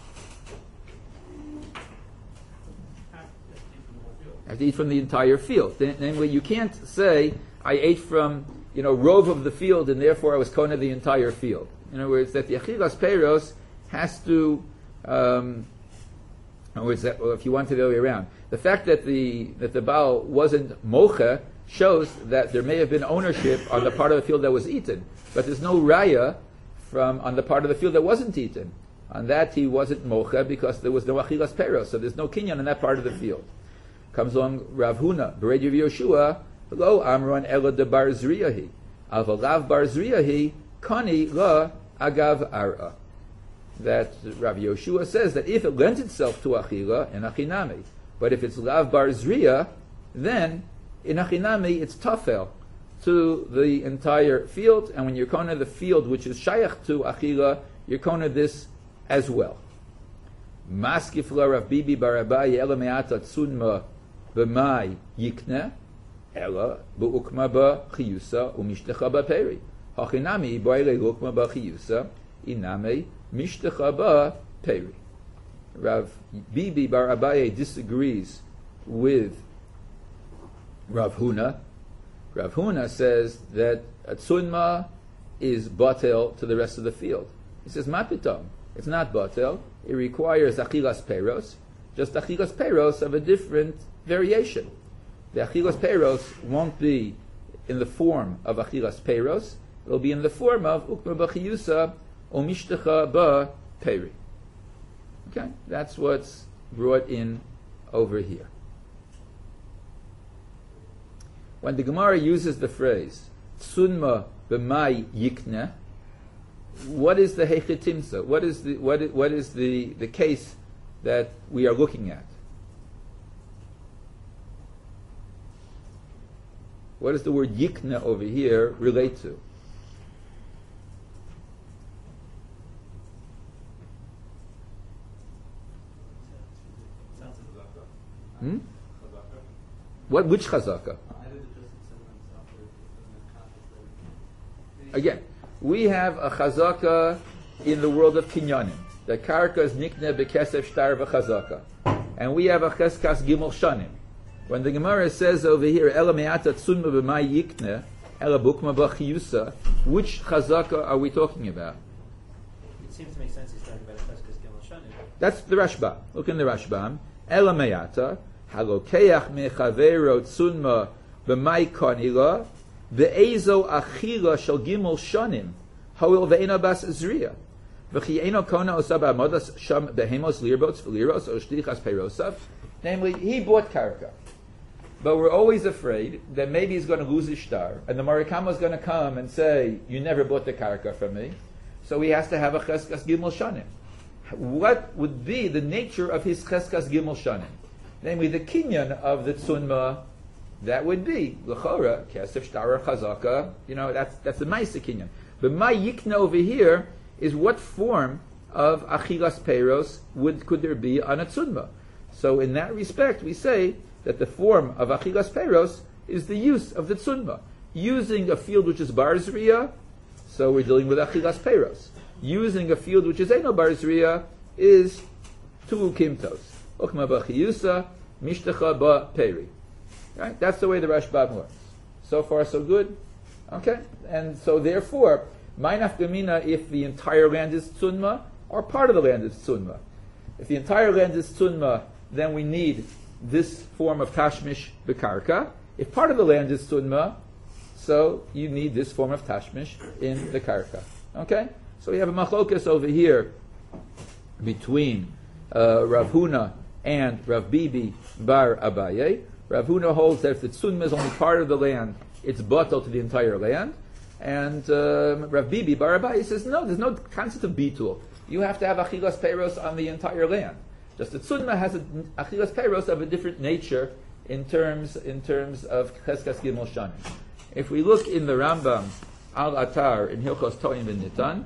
C: I have to eat from the entire field. Namely, you can't say, I ate from, you know, rove of the field and therefore I was kona the entire field. In other words, that the achilas peiros has to, um, in other words, that, well, if you want to the other way around, the fact that the that the Baal wasn't mocha shows that there may have been ownership on the part of the field that was eaten, but there's no raya from on the part of the field that wasn't eaten. On that he wasn't mocha because there was no achilas peiros, so there's no kinyan in that part of the field. Comes along Rav Huna, Bered Rav Yoshua, lo amron ela de bar zriyahi, avalav bar zriyahi kani la agav ara. That Rav Yoshua says that if it lends itself to achila in achinami, but if it's lav bar zriya, then in achinami it's tafel to the entire field, and when you're kona the field which is shayach to achila, you're kona this as well. Maskif la Rav Bibi bar Abaye ela me'ata tsunma b'mai yikne ela b'ukma b'chiyusa u'mishtecha b'peri hachinami b'ayle l'ukma b'chiyusa iname mishtecha b'peri. Rav Bibi bar Abaye disagrees with Rav Huna. Rav Huna says that a tsunma is batel to the rest of the field. He says mapitom. It's not batel. It requires achilas peiros, just achilas peiros of a different variation. The achilas peiros won't be in the form of achilas peiros. It'll be in the form of ukma b'chiyusa o mishtecha b'peri. Okay, that's what's brought in over here. When the Gemara uses the phrase tsunma b'mai yikne, what is the hechetimsa? What is the what is, what is the, the case that we are looking at? What does the word yikne over here relate to? Hmm? What? Which chazaka? Again, we have a chazaka in the world of kinyanim. The karka is nikne bekesef shtar v'chazaka, and we have a cheskas gimel shanim. When the Gemara says over here, Ela me'ata tzunma b'mai yikne, Ela bukma b'chiyusa, which chazaka are we talking about?
E: It seems to make sense he's talking about a Cheskes Gimel Shanim.
C: That's the Rashba. Look in the Rashbam. Ela me'ata, halokeach me'chavero tzunma b'mai konila, ve'ezo achila shel gimel shanim, hoil ve'ena bas zriya. V'chi'eno kona osab amodas sham behemos lirbots v'liros or shtichas peirosav. Namely, he bought karka. But we're always afraid that maybe he's going to lose his shtar, and the Marikama is going to come and say, you never bought the karka from me. So he has to have a cheskas gimel shanim. What would be the nature of his cheskas gimel shanim? Namely, the kinyan of the tzunma, that would be l'chora kesef shtar chazaka. You know, that's that's the ma'isa kinyan. But my yikna over here is what form of achilas peiros would could there be on a tzunma? So in that respect, we say that the form of achilas peiros is the use of the tzunma, using a field which is bar zriya. So we're dealing with achilas peiros. Using a field which is eno bar zriya is tu kimtos. Okma b'chiyusa mishtacha ba peri. Right? That's the way the Rashbam works. So far, so good. Okay, and so therefore, my nafkamina if the entire land is tzunma or part of the land is tzunma. If the entire land is tzunma, then we need this form of tashmish bekarka. If part of the land is tzunma, so you need this form of tashmish in the karka. Okay, so we have a machlokas over here between uh, Rav Huna and Rav Bibi bar Abaye. Rav Huna holds that if the tzunma is only part of the land, it's batal to the entire land. And um, Rav Bibi bar Abaye says, no, there's no concept of bitul. You have to have achilas peiros on the entire land. Just the tzunma has an achilas peiros of a different nature in terms in terms of cheskas gimel shanim. If we look in the Rambam al Atar in Hilchos Toim v'Nitan,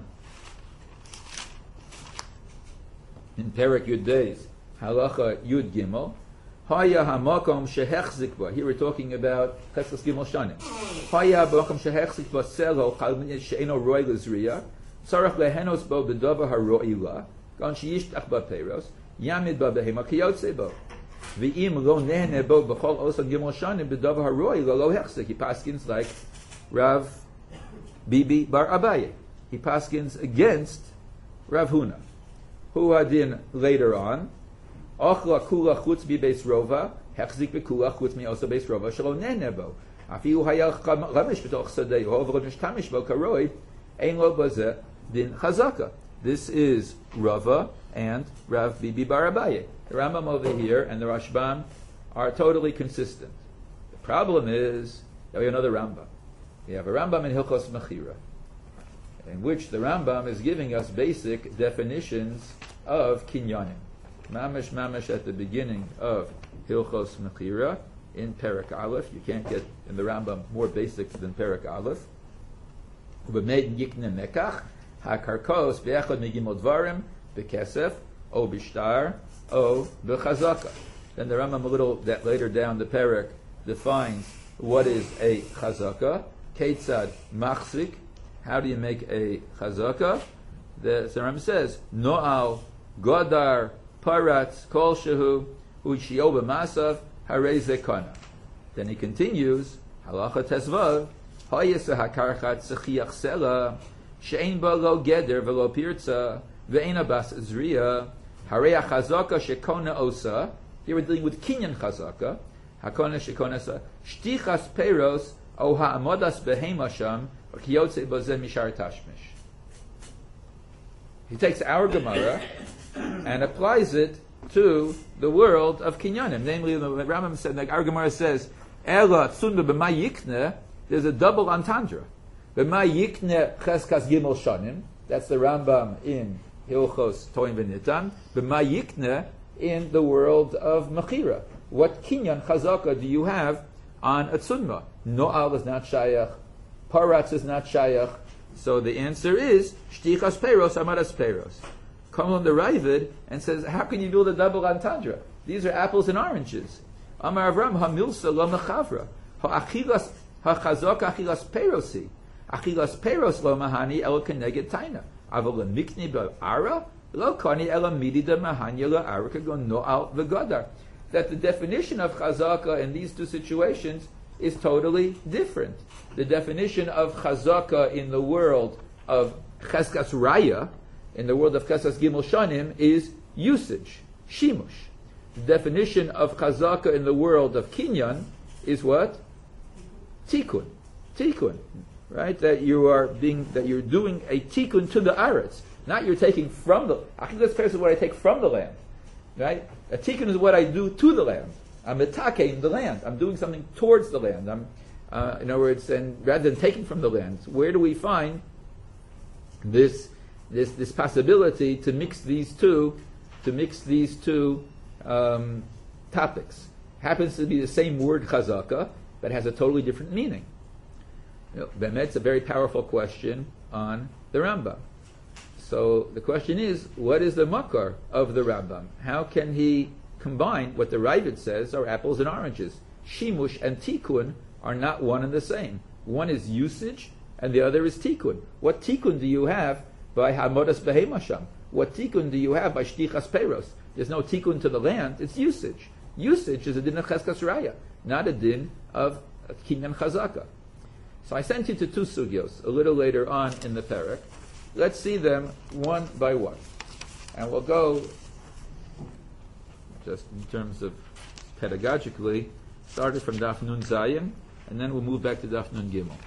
C: in Perek Yud Beis Halacha Yud Gimel, Haya hamakom shehechzik ba. Here we're talking about cheskas gimel shanim. Haya hamakom shehechzik ba selo chalmin she'eno roy lezriya. Tzarach lehenos bo b'dava haro'ila. Gan sheyishtach ba peiros. Yamid ba behema kiyotze bo. V'im lo nehne bo b'chol osan gimel shanim b'dava haro'ila lo hechzik. He paskins like Rav Bibi bar Abaye. He paskins against Rav Huna. Hu hadin later on. Ochla kula chutz bi beis rova, hechzik bekula chutz mi also beis rova, shelo nenebo. Afilu hayach ramish b'toch sadei, ho'ovro nishtamish bo karoi, ein lo bazeh din chazaka. This is Rava and Rav Bibi bar Abaye. The Rambam over here and the Rashbam are totally consistent. The problem is that we have another Rambam. We have a Rambam in Hilchos Mechira, in which the Rambam is giving us basic definitions of kinyanim. Mamash mamash at the beginning of Hilchos Mechira in Perek Aleph. You can't get in the Rambam more basic than Perek Aleph. U'b'meid yikne mekach hakarkos be'echad megimot dvarim bekesef o b'shtar o b'chazaka. Then the Rambam a little that later down the Perek defines what is a chazaka. Keitzad machzik. How do you make a chazaka? The Rambam says no'al godar paratz kol shehu u'shio b'masav harei zekana. Then he continues halacha tesvav hayisa hakarchat sechiach sela she'ein ba lo geder v'lo pirza ve'ein abas zriya harei achazaka shekona osa. Here we're dealing with kinyan chazaka. Hakona shekona osa shtichas peiros o ha'amodas behema sham kiyotze b'zeh mishar tashmish. He takes our Gemara and applies it to the world of kinyanim. Namely, the Rambam said, like our Gemara says, Ela tzunba b'ma yikne, there's a double entendre. B'ma yikne cheskas gimel shanim, that's the Rambam in Hilchos Toim v'Nitan. B'ma yikne in the world of Mechira. What kinyan chazaka do you have on a tzunma? No'al is not shayach, paratz is not shayach. So the answer is shtichas peiros amaras peiros. Come on the Ravid and says, how can you build a double entendre? These are apples and oranges. Amar Avram hamilsa lo mechavra ha'achilas ha'chazok achilas peirosi achilas peiros lo mahani el keneged taina avol lemikni ba'ara lo kani el midida mahanya la ara kagon no'al v'gadar. that the definition of chazaka in these two situations is totally different. The definition of chazaka in the world of cheskas raya, in the world of cheskas gimel shanim, is usage, shimush. The definition of chazaka in the world of kinyan is what? Tikkun, tikkun, right? That you are being, that you're doing a tikkun to the aretz, not you're taking from the. Achilas peres is what I take from the land, right? A tikkun is what I do to the land. I'm metakein the land. I'm doing something towards the land. I'm, uh, in other words, and rather than taking from the land, where do we find this this this possibility to mix these two, to mix these two um, topics? Happens to be the same word chazaka, but has a totally different meaning. You know, Bemet's a very powerful question on the Rambam. So the question is, what is the makar of the Rambam? How can he combine what the Ravid says are apples and oranges? Shimush and tikkun are not one and the same. One is usage, and the other is tikkun. What tikkun do you have by hamodas behemasham? What tikkun do you have by shtichas peros? There's no tikkun to the land, it's usage. Usage is a din of cheskas raya, not a din of kinyan chazaka. So I sent you to two sugyos a little later on in the parak. Let's see them one by one. And we'll go, just in terms of pedagogically, started from Daf Nun Zayin, and then we'll move back to Daf Nun Gimel.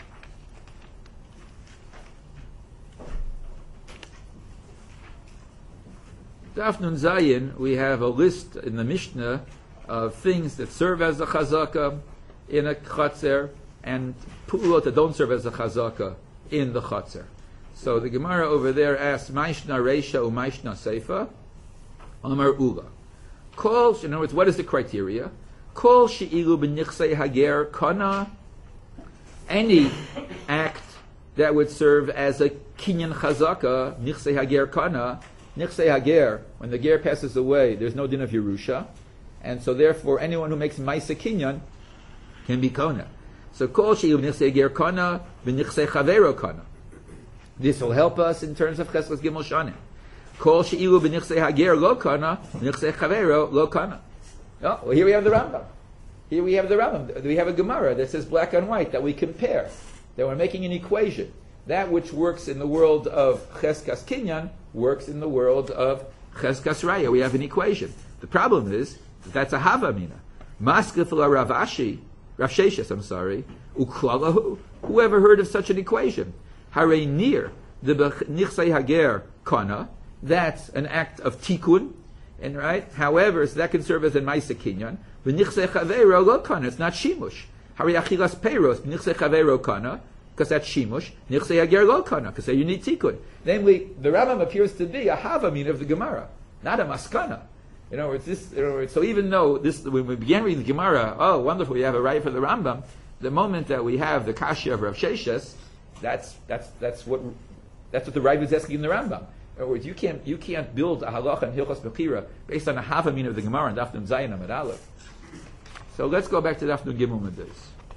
C: Daf Nun Zayin, we have a list in the Mishnah of things that serve as a chazaka in a chatzer, and pu'ulot that don't serve as a chazaka in the chatzer. So the Gemara over there asks, Maishna Reisha u Maishna Seifa? Amar Ula. Kol, in other words, what is the criteria? Kol she'ilu b'nichsei hager kana. Any act that would serve as a kinyan chazaka, nichsei hager kana. Nichsei hager, when the ger passes away, there's no din of Yerusha. And so therefore, anyone who makes Maisa Kinyan can be Kona. So Kol she'ilu b'nichsei hager kana, b'nichsei chavero kana. This will help us in terms of Cheskas Gimel Shanim. Kol she'ilu b'nichsei hager lo kana, b'nichsei chavero lo kana. Oh, well, here we have the Rambam. Here we have the Rambam. We have a Gemara that says black on white, that we compare, that we're making an equation. That which works in the world of Cheskas Kinyan works in the world of Cheskas Raya. We have an equation. The problem is that that's a Havamina. Maskef la Rav Ashi, Rav Sheshes, I'm sorry, uklalahu. Who ever heard of such an equation? Hare nir the nichsei hager kana. That's an act of tikkun, and right. However, so that can serve as a ma'isa kinyan. V'nichsei chavero lo kana. It's not shimush. Hare achilas peiros nichsei chavero kana, because that's shimush. Nichsei hager lo kana, because you need tikkun. Namely, the Rambam appears to be a havamin of the Gemara, not a maskana. In other words, this. In other words, so even though this, when we began reading the Gemara, oh, wonderful, we have a right for the Rambam. The moment that we have the Kashya of Rav Sheshes, that's that's that's what that's what the Rav is asking in the Rambam. In other words, you can't you can't build a halacha and hilchos bechira based on a havamin of the Gemara and Daf Nun Zayin Amud Aleph. So let's go back to Daf Nun Gimel Medez.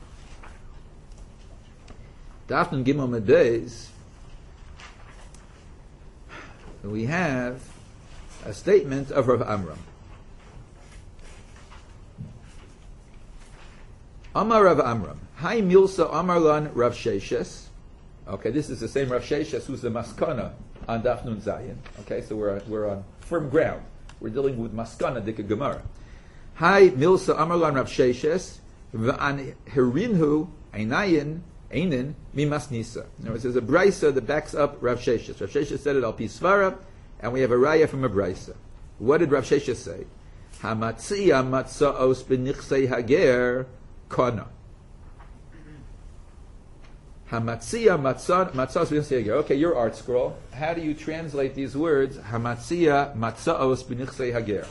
C: Daf Nun Gimel Medez. We have a statement of Rav Amram. Amar Rav Amram. Hai Milsa Amarlan Rav Sheshes. Okay, this is the same Rav Sheshes who's the Maskana on Daf Nun Zayin. Okay, so we're we're on firm ground. We're dealing with Maskana Dika Gemara. Hai Milsa Amarlan Rav Sheshes v'an Herinhu Einayin Einin Mimasnisa. In other words, there's a brisa that backs up Rav Sheshes. Rav Sheshes said it al pi svara, and we have a raya from a brisa. What did Rav Sheshes say? Hamatzia matzaos b'nichsei hager kana. Hamatzia matzah matzos b'nichsei hager. Okay, your art scroll. How do you translate these words? Hamatzia matzaos b'nichsei hager.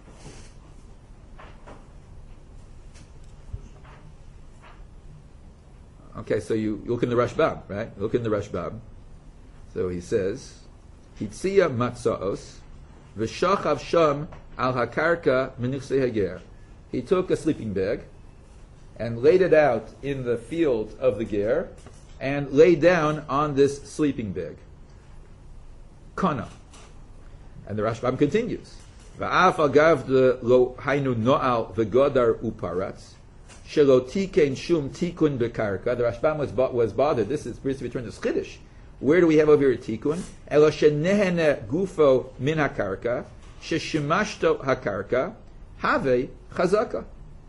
C: Okay, so you, you look in the Rashbam, right? You look in the Rashbam. So he says, Hitzia matzaos v'shachav sham al hakarka b'nichsei hager. He took a sleeping bag and laid it out in the field of the ger, and lay down on this sleeping bag. Kana. And the Rashbam continues. Va'af agav the lo hainu no'al v'godar uparatz. Shelo tikein shum tikun bekarka. The Rashbam was, was bothered. This is supposed to be turned to Chiddush. Where do we have over here tikun? Elo shenehene gufo min hakarka. Sheshimashto hakarka. Have chazaka.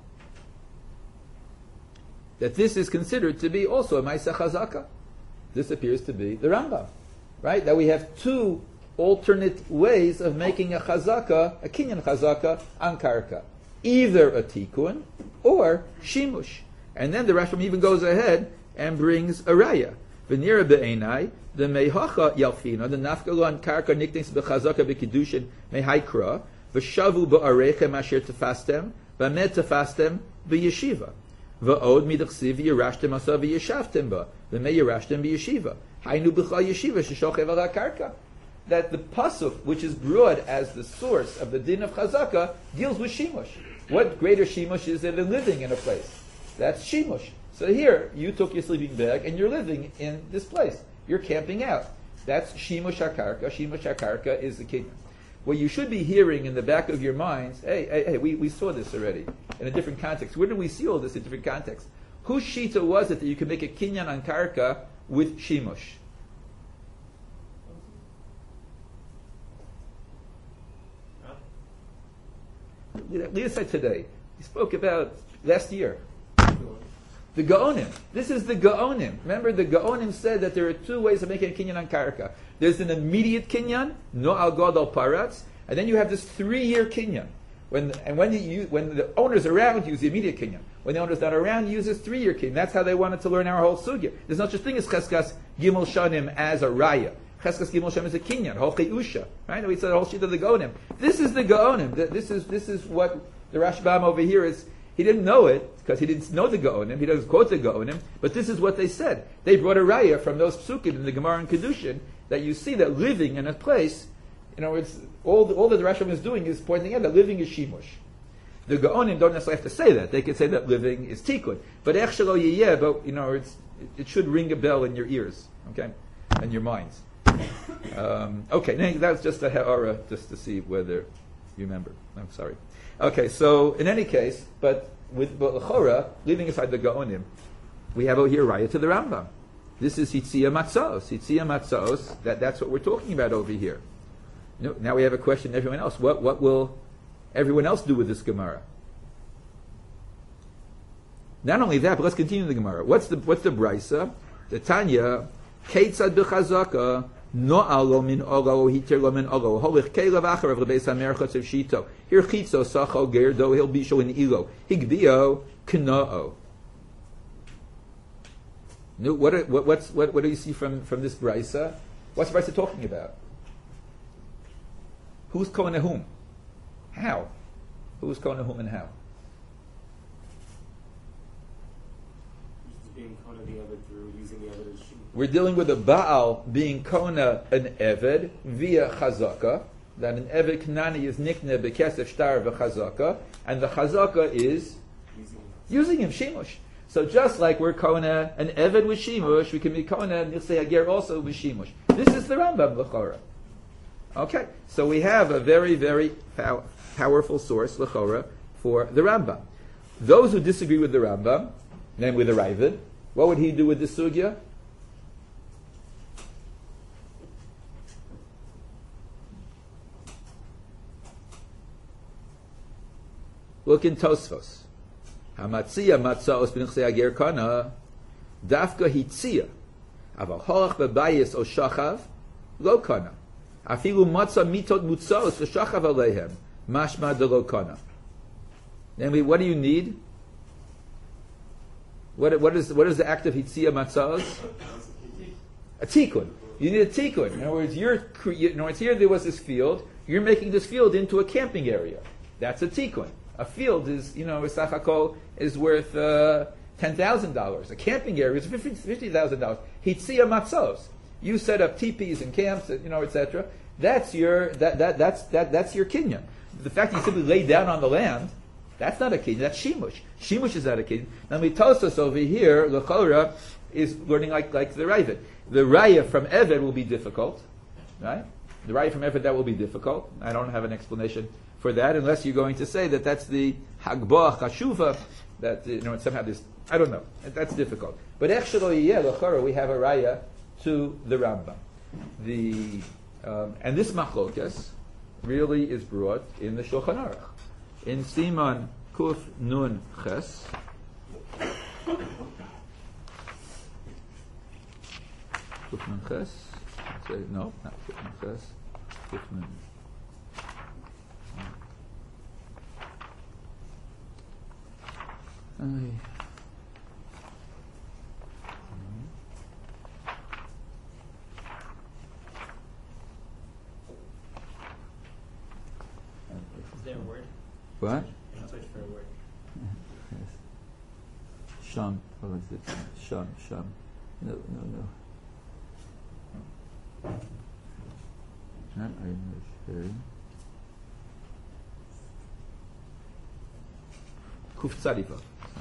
C: That this is considered to be also a Maisa Chazaka. This appears to be the Rambam, right? That we have two alternate ways of making a Chazaka, a Kinyan Chazaka, on Karka. Either a Tikkun or Shimush. And then the Rashbam even goes ahead and brings a Raya. V'nira be'enai, the Mehacha Yalfina, the Nafkalon Karka Niknings B'Chazaka B'Kiddushin Mehaikra, V'shavu Ba'arechem Asher Tefastem, V'amed Tefastem B'Yeshiva. Va'od midachsiv yirashtem asa v'yeshavtem ba v'mei yirashtem b'yeshiva hainu b'chal yeshiva sheshochev ala karka. That the pasuk, which is brought as the source of the din of chazaka, deals with shimush. What greater shimush is there than living in a place? That's shimush. So here, you took your sleeping bag and you're living in this place. You're camping out. That's shimush hakarka. Shimush hakarka is the kingdom. What you should be hearing in the back of your minds, hey, hey, hey, we, we saw this already in a different context. Where did we see all this in different contexts? Whose shita was it that you could make a kinyan on karka with shimush? Leah said today. He spoke about last year. The Gaonim. This is the Gaonim. Remember, the Gaonim said that there are two ways of making a kinyan on karka. There's an immediate kinyan, no al god al paratz, and then you have this three-year kinyan. When and when you when the owner's around, use the immediate kinyan. When the owner's not around, use this three-year kinyan. That's how they wanted to learn our whole sugya. There's no such thing as cheskas gimel shanim as a raya. Cheskas gimel shanim is a kinyan, holchei usha. Right? We said the whole shit of the Gaonim. This is the Gaonim. This is this is what the Rashbam over here is. He didn't know it because he didn't know the Gaonim. He doesn't quote the Gaonim, but this is what they said. They brought a raya from those psukim in the Gemara and Kedushin that you see that living in a place, you know, it's all the, all that the Rashbam is doing is pointing out that living is shimush. The Gaonim don't necessarily have to say that. They could say that living is tikkun. But ech shelo yiyeh, but you know, it's, it should ring a bell in your ears, okay, and your minds. Um, okay, that's just a ha'ara, just to see whether you remember. I'm sorry. Okay, so in any case, but with L'chora, leaving aside the Gaonim, we have over here raya to the Rambam. This is Hitzia Matzos. Hitzia Matzos, that, that's what we're talking about over here. You know, now we have a question to everyone else. What, what will everyone else do with this Gemara? Not only that, but let's continue the Gemara. What's the what's the Brisa? The Tanya, Keitzad b'chazaka, no'al lo min olo, hiter lo min olo, holich keilav acharav lebeis hamerchotz of shito. Here chitzo sacho gerdo, he'll be show in ilo. Higbio, kna'o. No, what, are, what, what's, what, what do you see from, from this Brisa? What's the Brisa talking about? Who's Kohen to whom? How? Who's Kohen to whom and how?
G: Being Kohen the Eved through using the Eved as sheep.
C: We're dealing with a Baal being Kohen an Eved via Chazaka. That an Eved Knani is Nikne Bekesef Shtar v'Chazaka, and the Chazaka is
G: Using
C: using him, Shimush. So just like we're Kona, an Eved with Shimush, we can be Kona, Nilsei Hager also with Shimush. This is the Rambam L'chora. Okay, so we have a very, very pow- powerful source, L'chora, for the Rambam. Those who disagree with the Rambam, namely the Ravid, what would he do with this sugya? Look in Tosfos. Hamatzia matzaos b'nechsei ager kana dafka hitzia aval holach bebayis o shachav lo kana afilu matza mitot mutzaos v'shachav aleihem mashma de lo kana. Namely, what do you need? What what is what is the act of hitzia matzaos? A tikkun. You need a tikkun. In other words, you're in other words, here there was this field. You're making this field into a camping area. That's a tikkun. A field is, you know, Isachakol is worth uh, ten thousand dollars. A camping area is fifty thousand dollars. Hitzia matzos. You set up teepees and camps, you know, et cetera. That's your that, that that's that that's your kinyan. The fact that you simply lay down on the land, that's not a kinyan. That's shimush. Shimush is not a kinyan. Now Mitosos over here, L'chora, is learning like like the Ravid. The raya from Eved will be difficult, right? The raya from Eved that will be difficult. I don't have an explanation for that, unless you're going to say that that's the Hagbah Chashuva, that you know somehow this. I don't know. That's difficult. But Ech Shelo Yiyeh L'chora, we have a raya to the Rambam. The um, and this machlokas really is brought in the Shulchan Aruch in Siman Kuf Nun Ches. Kuf Nun Ches. Say no, not Kuf Nun Ches. Kuf Nun. Aye.
E: Is there a word?
C: What?
E: I'll search for a word.
C: Sham. What is it? Sham. Sham. No, no, no. Not Irish. Kuf Tzadifa.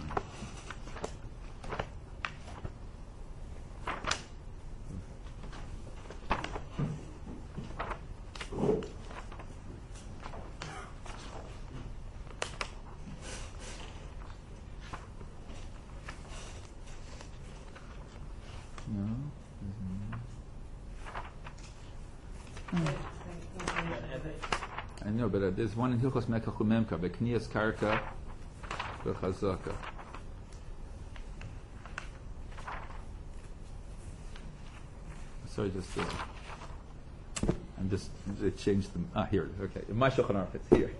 C: I know, but uh, there's one in Hilchos Mekach Umemka, Beknias Karka V'Chazaka. Sorry, just uh, I'm just they changed them. Ah, here it is. Okay, in my Shulchan Aruch, it's here.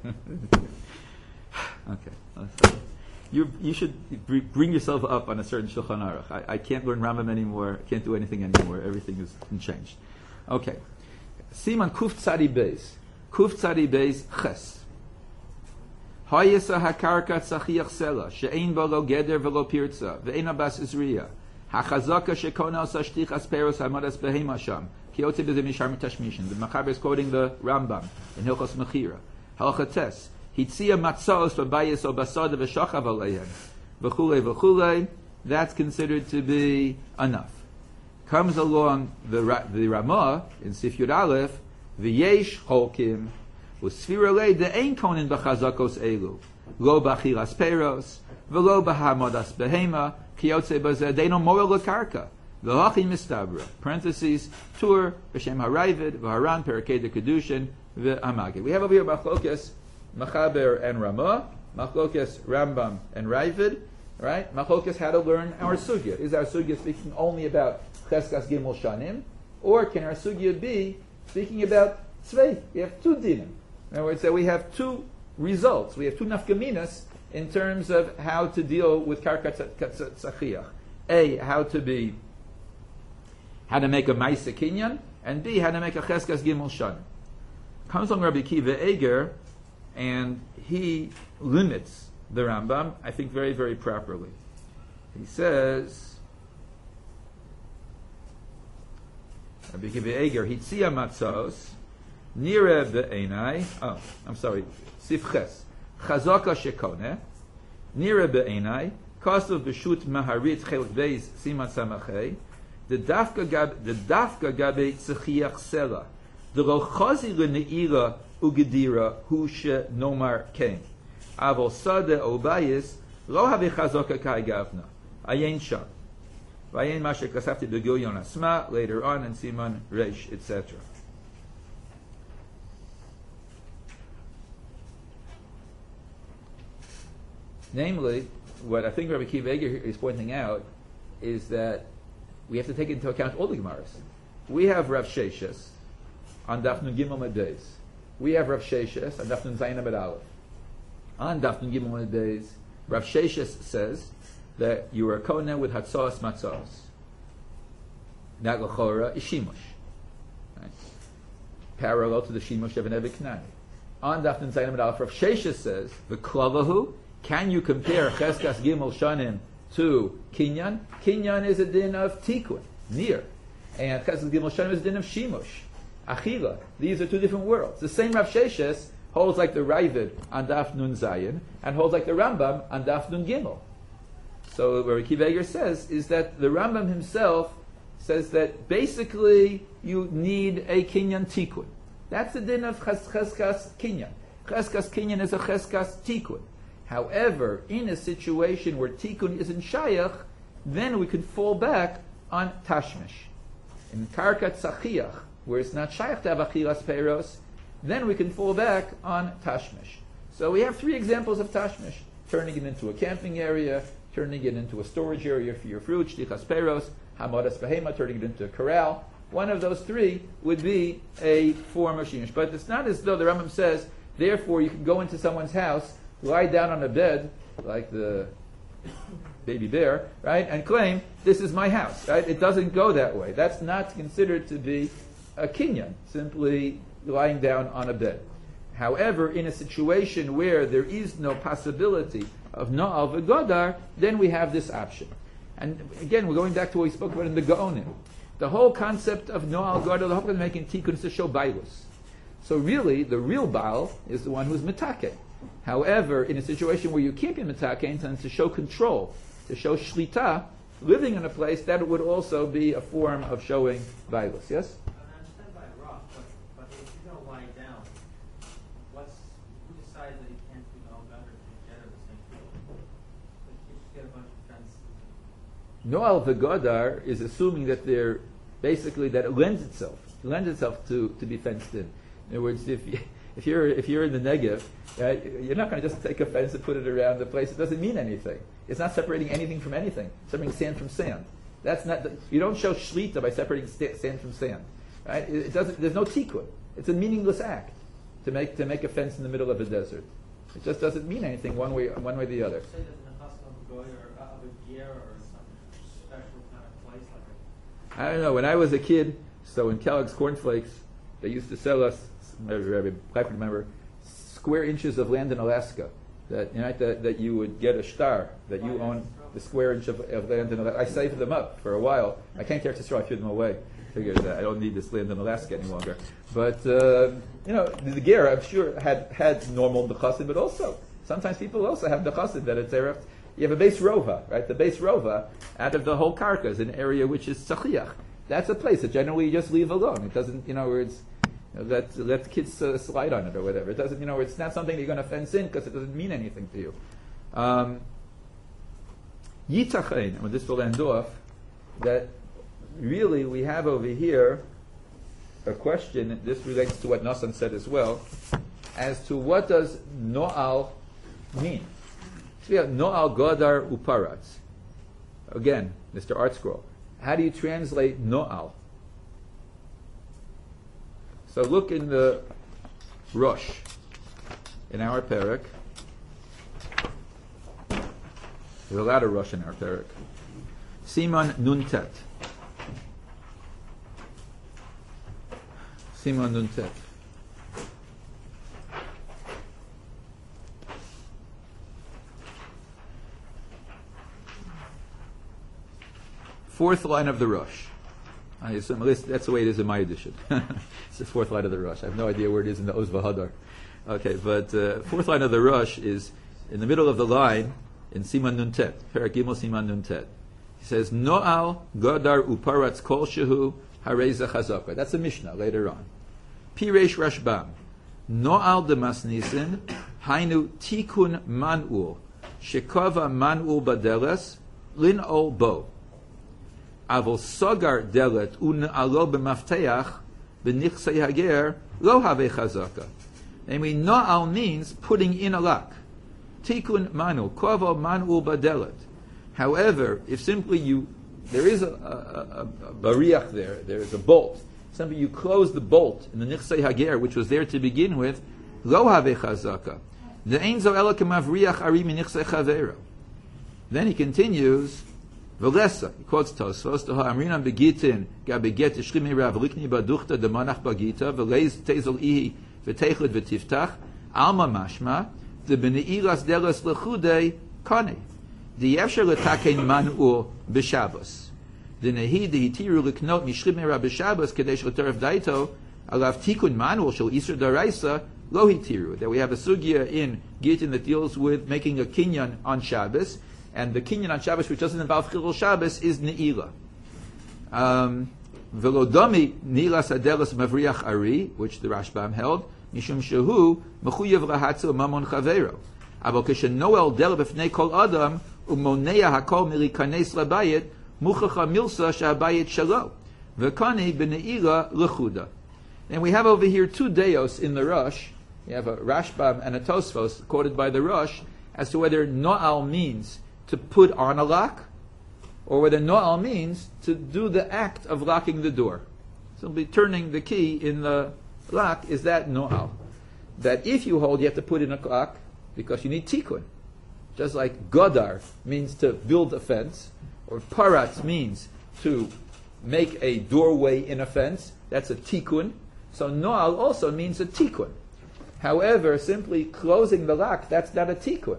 C: Okay, let's, you you should br- bring yourself up on a certain Shulchan Aruch. I, I can't learn Rambam anymore. I can't do anything anymore. Everything has been changed. Okay, Siman Kuf Tzadi Beis. Kuf Tzadi Beis Ches. Hayesa hakarka tzachiach sela she'ein bo lo geder v'lo pirza ve'ein abas izriya hachazaka shekona al sashtich asperos hamadas behema sham kiyotze b'zeh mishar mitashmishin. The Machaber is quoting the Rambam in Hilchos Mechira. Halachates hitzia matzos v'bayis o basada v'shachav aleihem v'chulei v'chulei. That's considered to be enough. Comes along the the Ramah in Sif Yud Aleph. V'yesh cholkim u'sfira lei de'ein konin b'chazakos elu lo b'achilas peros v'lo b'hamadas behema kiyotze b'zeh deino moel l'karka v'hachi mistabra parentheses tur b'shem harayvid v'haran perakei de kedushin v'amagid. We have over here machlokas Machaber and Ramah, machlokas Rambam and Rayvid, right? Machlokas how to learn our sugya. Is our sugya speaking only about cheskas gimel shanim, or can our sugya be speaking about tzvei? We have two dinim. In other words, that we have two results. We have two nafkaminas in terms of how to deal with karka tzachiach. A, how to be, how to make a ma'isa kinyan, and B, how to make a cheskas gimel shanim. Comes along Rabbi Kiva Eger, and he limits the Rambam, I think, very, very properly. He says, Rabbi Kiva Eger, Hitzia matzos, nire be'enai, oh, I'm sorry, Sifches, Chazaka shekone, nire be'enai, Kosov b'shut maharit chelik beis siman samachei, the dafka gab, the dafka gabe tzechiach sela, the rochazi l'ne'ira ugedira hu she nomar kein. Avol sade obayis, lo havi chazaka kai gavna, ayin sham. Vayin mashe kasafti begilyon asma, later on in Siman Reish, et cetera. Namely, what I think Rabbi Kiva Eger is pointing out is that we have to take into account all the Gemaras. We have Rav Sheshes on Daf Nun Gimel Amud Beis. We have Rav Sheshes on Daf Nun Zayin Amud Aleph. On Daf Nun Gimel Amud Beis, Rav Sheshes says that you are kohen with hatzos matzos. That l'chora is shimush, right? Parallel to the shimush of an Eved Knani. On Daf Nun Zayin Amud Aleph, Rav Sheshes says the klalahu. Can you compare cheskas gimel shanim to kinyan? Kinyan is a din of tikkun, near, and cheskas gimel shanim is a din of shimush, achila. These are two different worlds. The same Rav Sheshes holds like the Rayvid on Daf Nun Zayin and holds like the Rambam on Daf Nun Gimel. So what Rabbi Kiva Eger says is that the Rambam himself says that basically you need a kinyan tikkun. That's the din of cheskas kinyan. Cheskas kinyan is a cheskas tikkun. However, in a situation where tikkun isn't shayach, then we can fall back on tashmish. In karkat sachiach, where it's not shayach to have achilas peiros, then we can fall back on tashmish. So we have three examples of tashmish: turning it into a camping area, turning it into a storage area for your fruit, shlichas peiros, hamadas behema, turning it into a corral. One of those three would be a form of shimush. But it's not as though the Rambam says, therefore you can go into someone's house, lie down on a bed, like the baby bear, right, and claim, this is my house, right? It doesn't go that way. That's not considered to be a kinyan, simply lying down on a bed. However, in a situation where there is no possibility of No'al v'Godar, then we have this option. And again, we're going back to what we spoke about in the Gaonim. The whole concept of No'al Godar, the whole concept of making tikkun is to show bailus. So really, the real Baal is the one who's mitake. However, in a situation where you can't be mitake, and to show control, to show shlita, living in a place, that would also be a form of showing bailus. Yes?
F: I understand by rock, but, but if you don't lie down, what's who decides that you can't do all better together the same field? Like you just get a bunch of fences.
C: No'al v'Godar is assuming that they're basically that it lends itself, it lends itself to, to be fenced in. In other words, if you, if you're if you're in the Negev, right, you're not going to just take a fence and put it around the place. It doesn't mean anything. It's not separating anything from anything. Separating sand from sand. That's not. The, you don't show shlita by separating st- sand from sand. Right? It, it doesn't. There's no tikkun. It's a meaningless act to make to make a fence in the middle of a desert. It just doesn't mean anything one way one way or the other.
F: Say that in a hospital of goy or of a gear or some special kind of place like
C: I don't know. When I was a kid, so in Kellogg's Cornflakes, they used to sell us, I remember, square inches of land in Alaska. That you know, that, that you would get a star that you own the square inch of, of land in Alaska. I saved them up for a while. I can't care to straw. I threw them away. Figured that I don't need this land in Alaska any longer. But uh, you know, the ger, I'm sure, had had normal nechasim, but also sometimes people also have nechasim that it's ereft. You have a base rova, right? The base rova out of the whole karka is an area which is tzachiach. That's a place that generally you just leave alone. It doesn't, you know, where it's you know, let let kids uh, slide on it or whatever. It doesn't, you know, it's not something you're going to fence in because it doesn't mean anything to you. Um, Yitachain, and this will end off, that really we have over here a question, and this relates to what Nassan said as well, as to what does No'al mean. So we have No'al Godar Uparatz. Again, Mister Art Scroll. How do you translate No'al? So look in the Rosh, in our parak. There's a lot of Rosh in our parak. Siman Nuntet. Siman Nuntet. Fourth line of the Rosh. I assume that's the way it is in my edition. It's the fourth line of the Rosh. I have no idea where it is in the Oz V'Hadar. Okay, but uh, fourth line of the Rosh is in the middle of the line in Siman Nuntet, Perak Gimel Siman Nuntet. He says, No'al Godar Uparatz Kol Shehu Hareza Chazaka. That's a Mishnah later on. Piresh Rashbam. No'al Demas Nisin Hainu Tikun Man'ul Shekova Man'ul Badeles Lin'ol Bo. Avol Sogar Delet Un'alo B'Mafteach B'Nichsei Hager Lo Have Chazaka. Namely, No'al means putting in a lock. Tikun Manu, Kovo Man'ul Badelet. However, if simply you, there is a, a, a, a bariach there, there is a bolt. Simply you close the bolt in the Nichsei Hager, which was there to begin with, Lo Have Chazaka. The Ein Zo Ela K'Mavriach Ari Minichsei Chavero. Then he continues, Velesa, he quotes Tosfos, Toha Amrinam Begitin, Gabeget Shchimi Rav Likni Baduchta Demanach Bagita, Velez Tezel Ihi V'Teichud V'Tiftach, Alma Mashma, the B'Neilas Delas Lechude Kane. The Yefsher L'Takein Man'ul B'Shabbos. The Nehi the Hitiru L'Knot Mishchim Mera B'Shabbos Kadesh L'Toref Daito Alav Tikun Man'ul Shel Isur Daraisa Lo Hitiru. That we have a sugya in Gittin that deals with making a kinyan on Shabbos, and the kinyan on Shabbos which doesn't involve Chilul Shabbos is Ne'ilah. Um, Velodami nilas adelas mavriach ari, which the Rashbam held, mishum shehu mechuyev rahatzu mamon chavero. Avo kishenoel del b'fnei kol adam umonea hakol milikanes labayit muchacha milsa shabayit shalo v'kani b'neila lechuda. And we have over here two deos in the Rosh. You have a Rashbam and a Tosfos quoted by the Rosh as to whether no'al means to put on a lock, or whether no'al means to do the act of locking the door. So be turning the key in the lock, is that no'al? That if you hold, you have to put in a lock because you need tikkun. Just like godar means to build a fence, or paratz means to make a doorway in a fence, that's a tikkun. So no'al also means a tikkun. However, simply closing the lock, that's not a tikkun.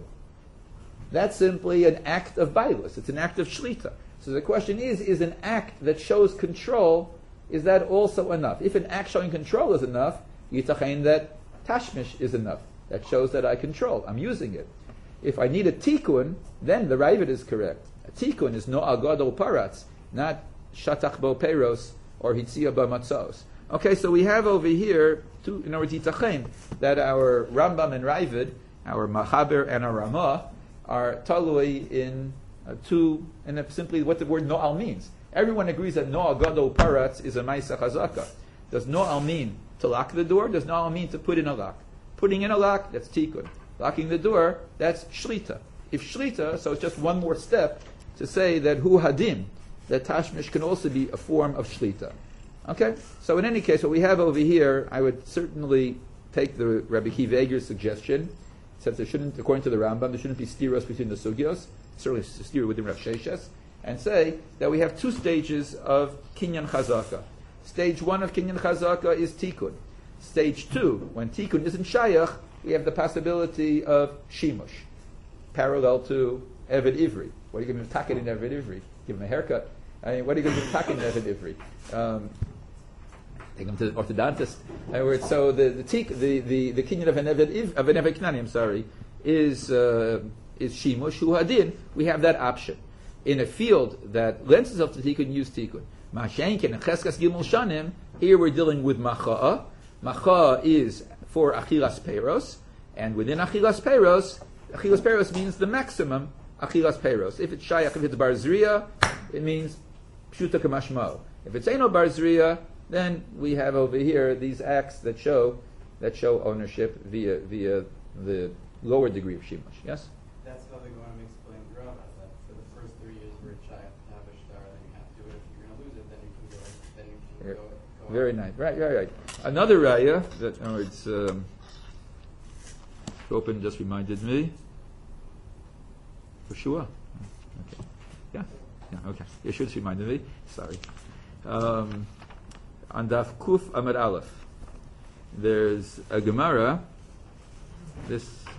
C: That's simply an act of bailus. It's an act of shlita. So the question is, is an act that shows control, is that also enough? If an act showing control is enough, yitachain that tashmish is enough. That shows that I control. I'm using it. If I need a tikkun, then the Ravid is correct. A tikkun is no agadol paratz, not shatach bo peros or hitzia ba matzos. Okay, so we have over here, two, in other words, yitachain, that our Rambam and Ravid, our Machaber and our Ramah, are talui in uh, two, and simply what the word no'al means. Everyone agrees that no'al gadol paratz is a ma'isa chazaka. Does no'al mean to lock the door? Does no'al mean to put in a lock? Putting in a lock, that's tikkun. Locking the door, that's shlita. If shlita, so it's just one more step to say that hu hadim, that tashmish can also be a form of shlita. Okay? So in any case, what we have over here, I would certainly take the Rabbi Kiva Eger's suggestion. Since there shouldn't, according to the Rambam, there shouldn't be stiros between the sugyos, certainly stira within Rav Sheshes, and say that we have two stages of kinyan chazaka. Stage one of kinyan chazaka is tikkun. Stage two, when tikkun isn't shayach, we have the possibility of shimush, parallel to Eved Ivri. What are you going to tack it in Eved Ivri? Give him a haircut. I mean, what are you going to tack in Eved Ivri? Um, Take him to the orthodontist. In other words, so the the tik, the the, the kinyan of an eved of an eved knani, I'm sorry, is uh, is shimush hu hadin. We have that option in a field that lends itself to tikkun. Use tikkun. Ma'ashenken and cheskas gimel shanim. Here we're dealing with macha'a. Macha'a is for achilas peros, and within achilas peros, achilas peros means the maximum achilas peros. If it's shayach, if it's barzriya, it means pshuta kamashmo. If it's eno barzriya, then we have over here these acts that show that show ownership via via the lower degree of shimush. Yes?
I: That's how the Goyim explained Rava, that for the first three years where it's shy to have a star, then you have to do it. If you're going to lose it, then you can go. Then you can
C: Very,
I: go. go
C: very
I: on.
C: nice. Right, right, right. Another raya that oh, it's um, open just reminded me. Yeshua. Okay. Yeah. Yeah. Okay. Yeshua just reminded me. Sorry. Um, On Daf Kuf Amud Aleph, there's a Gemara. This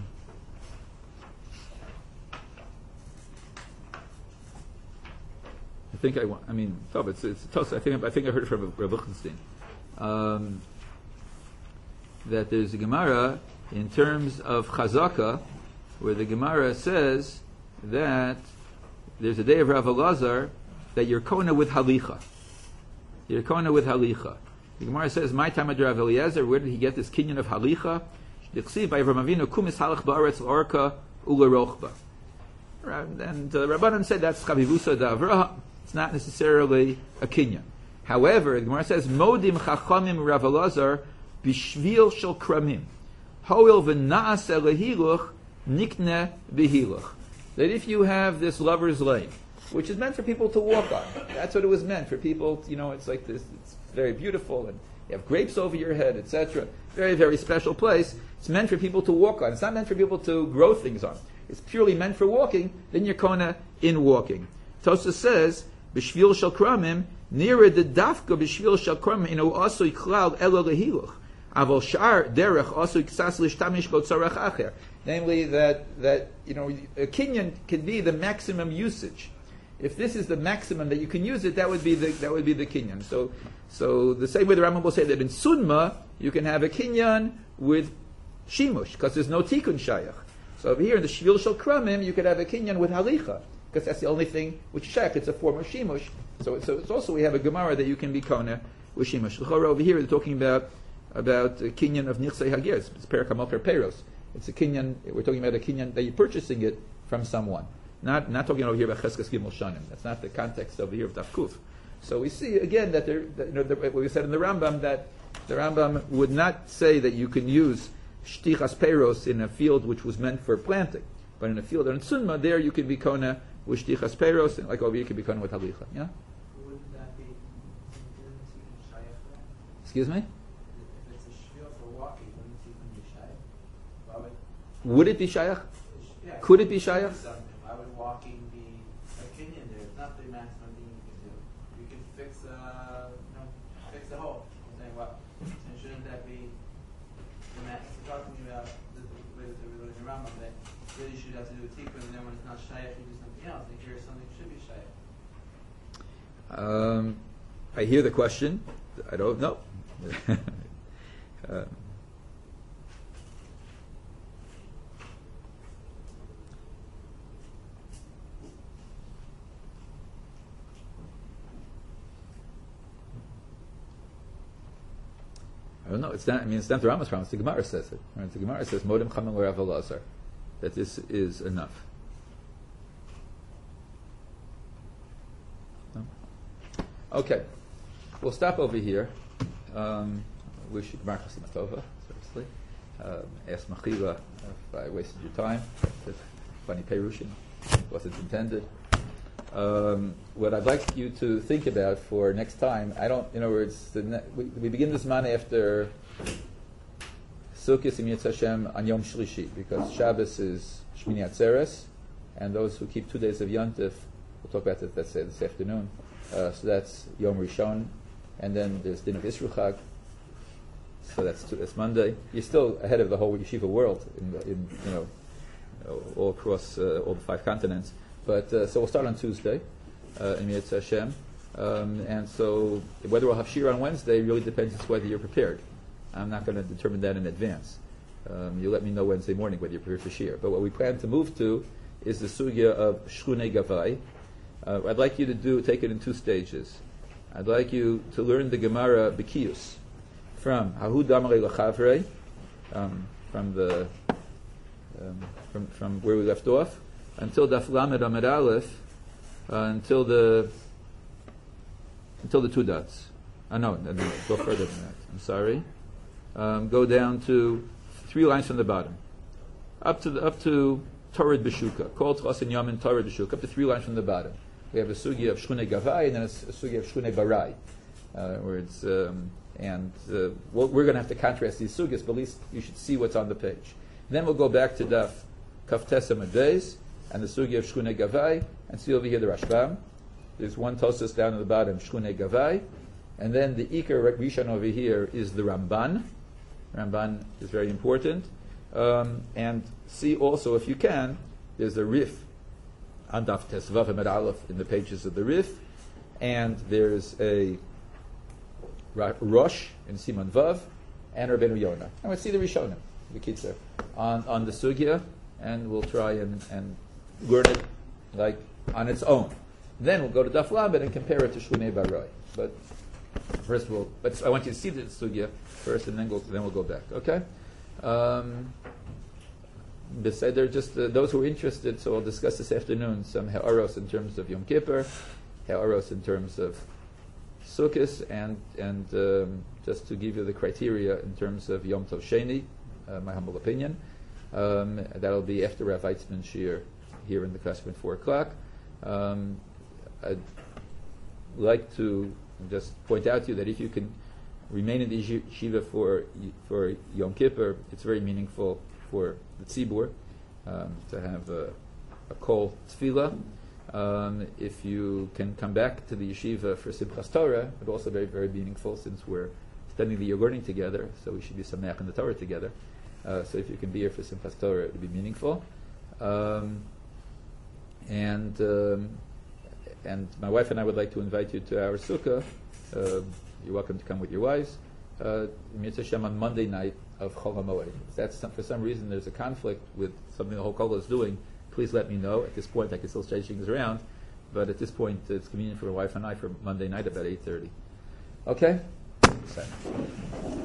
C: I think I want. I mean, Tov, it's it's tough. I think I think I heard it from Rav Lichtenstein um, that there's a Gemara in terms of Chazaka, where the Gemara says that there's a day of Rav Elazar that you're kona with halicha. You're kona with halicha. The Gemara says, "My time of Rav Eliezer, where did he get this kinyan of halicha?" Dichsiv by Avraham Avinu, kumis halach ba'aretz l'orka u'lerochba. And the Rabbanan said that's chavivusa da'avraham. It's not necessarily a kinyan. However, the Gemara says, "Modim chachamim Rav Elazar b'shvil shel kramim, hoil v'naas elehiluch nikne b'hiluch." That if you have this lover's lane, which is meant for people to walk on. That's what it was meant for people. You know, it's like this. It's very beautiful, and you have grapes over your head, et cetera. Very, very special place. It's meant for people to walk on. It's not meant for people to grow things on. It's purely meant for walking. Then you're kona in walking. Tosa says, "B'shvil shel kramim nira the dafka b'shvil shel kramim inu asui klal elo lehiluch avol shar derech asui ksas lishtamish bo tzarech acher." Namely, that that you know a kinyan can be the maximum usage. If this is the maximum that you can use it, that would be the that would be the kinyan. So, so the same way the Rambam will say that in sunma you can have a kinyan with shimush because there's no tikkun shayach. So over here in the shvil shel kramim you could have a kinyan with halicha because that's the only thing which shayach. It's a form of shimush. So, so it's also we have a Gemara that you can be kona with shimush. Over here they're talking about about a kinyan of nichsei hagir. It's, it's perakamoker peros. It's a kinyan. We're talking about a kinyan that you're purchasing it from someone. Not not talking over here about cheskes gimel shanim. That's not the context over here of dafkuf. So we see again that there, that, you know, the, what we said in the Rambam, that the Rambam would not say that you can use shtichas peros in a field which was meant for planting, but in a field on sunma, there you can be kona with shtichas peros, and like over here you can be kona with halicha. Yeah.
F: Wouldn't that be?
C: Excuse me.
F: If it's a shvil for walking, wouldn't it even be shayach? Why would?
C: Would it be shayach?
F: Yeah,
C: Could it be shayach?
F: Why would walking be a kinyan there? It's not the maximum thing you can do. You can fix a, you know, fix a hole. I'm saying, what? And shouldn't that be the max? We're talking about the the way that they're really around that really you should have to do a tikkun, and then when it's not shayach, you do something else. Like here's something that should be shayach.
C: Um, I hear the question. I don't know. uh, I don't know. It's not. I mean, it's not the Rambam's promise. The Gemara says it. Right? The Gemara says modem chamim l'Rav Elazar, that this is enough. No? Okay, we'll stop over here. Um, wish you Gemara Chasima Tova, seriously. Um, ask Machila if I wasted your time. It's funny Perushin, wasn't intended. Um, what I'd like you to think about for next time, I don't, in other words, the ne- we, we begin this month after Sukkot Yom Hashem on Yom Shlishi, because Shabbos is Shmini Atzeres, and those who keep two days of Yontif, we'll talk about it, let's say, this afternoon. Uh, so that's Yom Rishon, and then there's Din of Isru Chag, so that's two, that's Monday. You're still ahead of the whole yeshiva world, in, the, in you know, all across uh, all the five continents. But uh, so we'll start on Tuesday, uh, in Yetz Hashem, um, and so whether we'll have Shir on Wednesday really depends on whether you're prepared. I'm not going to determine that in advance. Um, you let me know Wednesday morning whether you're prepared for Shir. But what we plan to move to is the sugya of Shchunei Gavai. Uh, I'd like you to do take it in two stages. I'd like you to learn the Gemara B'kiyus from Hahu Damarei L'Chavrei, um, from the um, from from where we left off, until Daf Lamed Amud Aleph, uh, until the until the two dots. Uh, no, no, no, go further than that. I'm sorry. Um, go down to three lines from the bottom, up to the, up to Torah B'Shuka. Kol Tchasin Yamin Torah B'Shuka. Up to three lines from the bottom. We have a sugya of Shchunei Gavai and then a, a sugya of Shchunei Barai, uh, where it's um, and uh, well, we're going to have to contrast these sugyas, but at least you should see what's on the page. Then we'll go back to Daf Kaftes Amud Beis and the sugya of Shchunei Gavai, and see over here the Rashbam. There's one Tosas down at the bottom, Shchunei Gavai, and then the Iker Rishon over here is the Ramban. Ramban is very important. Um, and see also, if you can, there's a Rif on Daf Tesvav Amud Aleph in the pages of the Rif, and there's a Rosh in Siman Vav, and Rabbeinu Yonah. And we'll see the Rishonim, the Kitzur, on, on the Sugya, and we'll try and, and learn it like on its own. Then we'll go to Daf Lamed and compare it to Shchunei Barai. But first we'll, but I want you to see the Sugya first, and then go, then we'll go back. Okay? Um, Besides, they're just uh, those who are interested. So I'll discuss this afternoon some ha'aros in terms of Yom Kippur, ha'aros in terms of Sukkot, and and um, just to give you the criteria in terms of Yom Tov Sheni, uh, my humble opinion. Um, that'll be after Rav Weitzman Shir here in the classroom at four o'clock. Um, I'd like to just point out to you that if you can remain in the yeshiva for for Yom Kippur, it's very meaningful for the tzibur um, to have a, a kol tefillah. Um, if you can come back to the yeshiva for Simchas Torah, but also very, very meaningful since we're studying the year learning together, so we should be sameach in the Torah together. Uh, so if you can be here for Simchas Torah, it would be meaningful. Um, and um, and my wife and I would like to invite you to our sukkah. Uh, you're welcome to come with your wives. Uh, Mitzvah Shem on Monday night of Chol HaMoed. If that's some, for some reason there's a conflict with something the whole Kol is doing, please let me know. At this point, I can still change things around. but at this point, it's convenient for my wife and I for Monday night about eight thirty. Okay? So.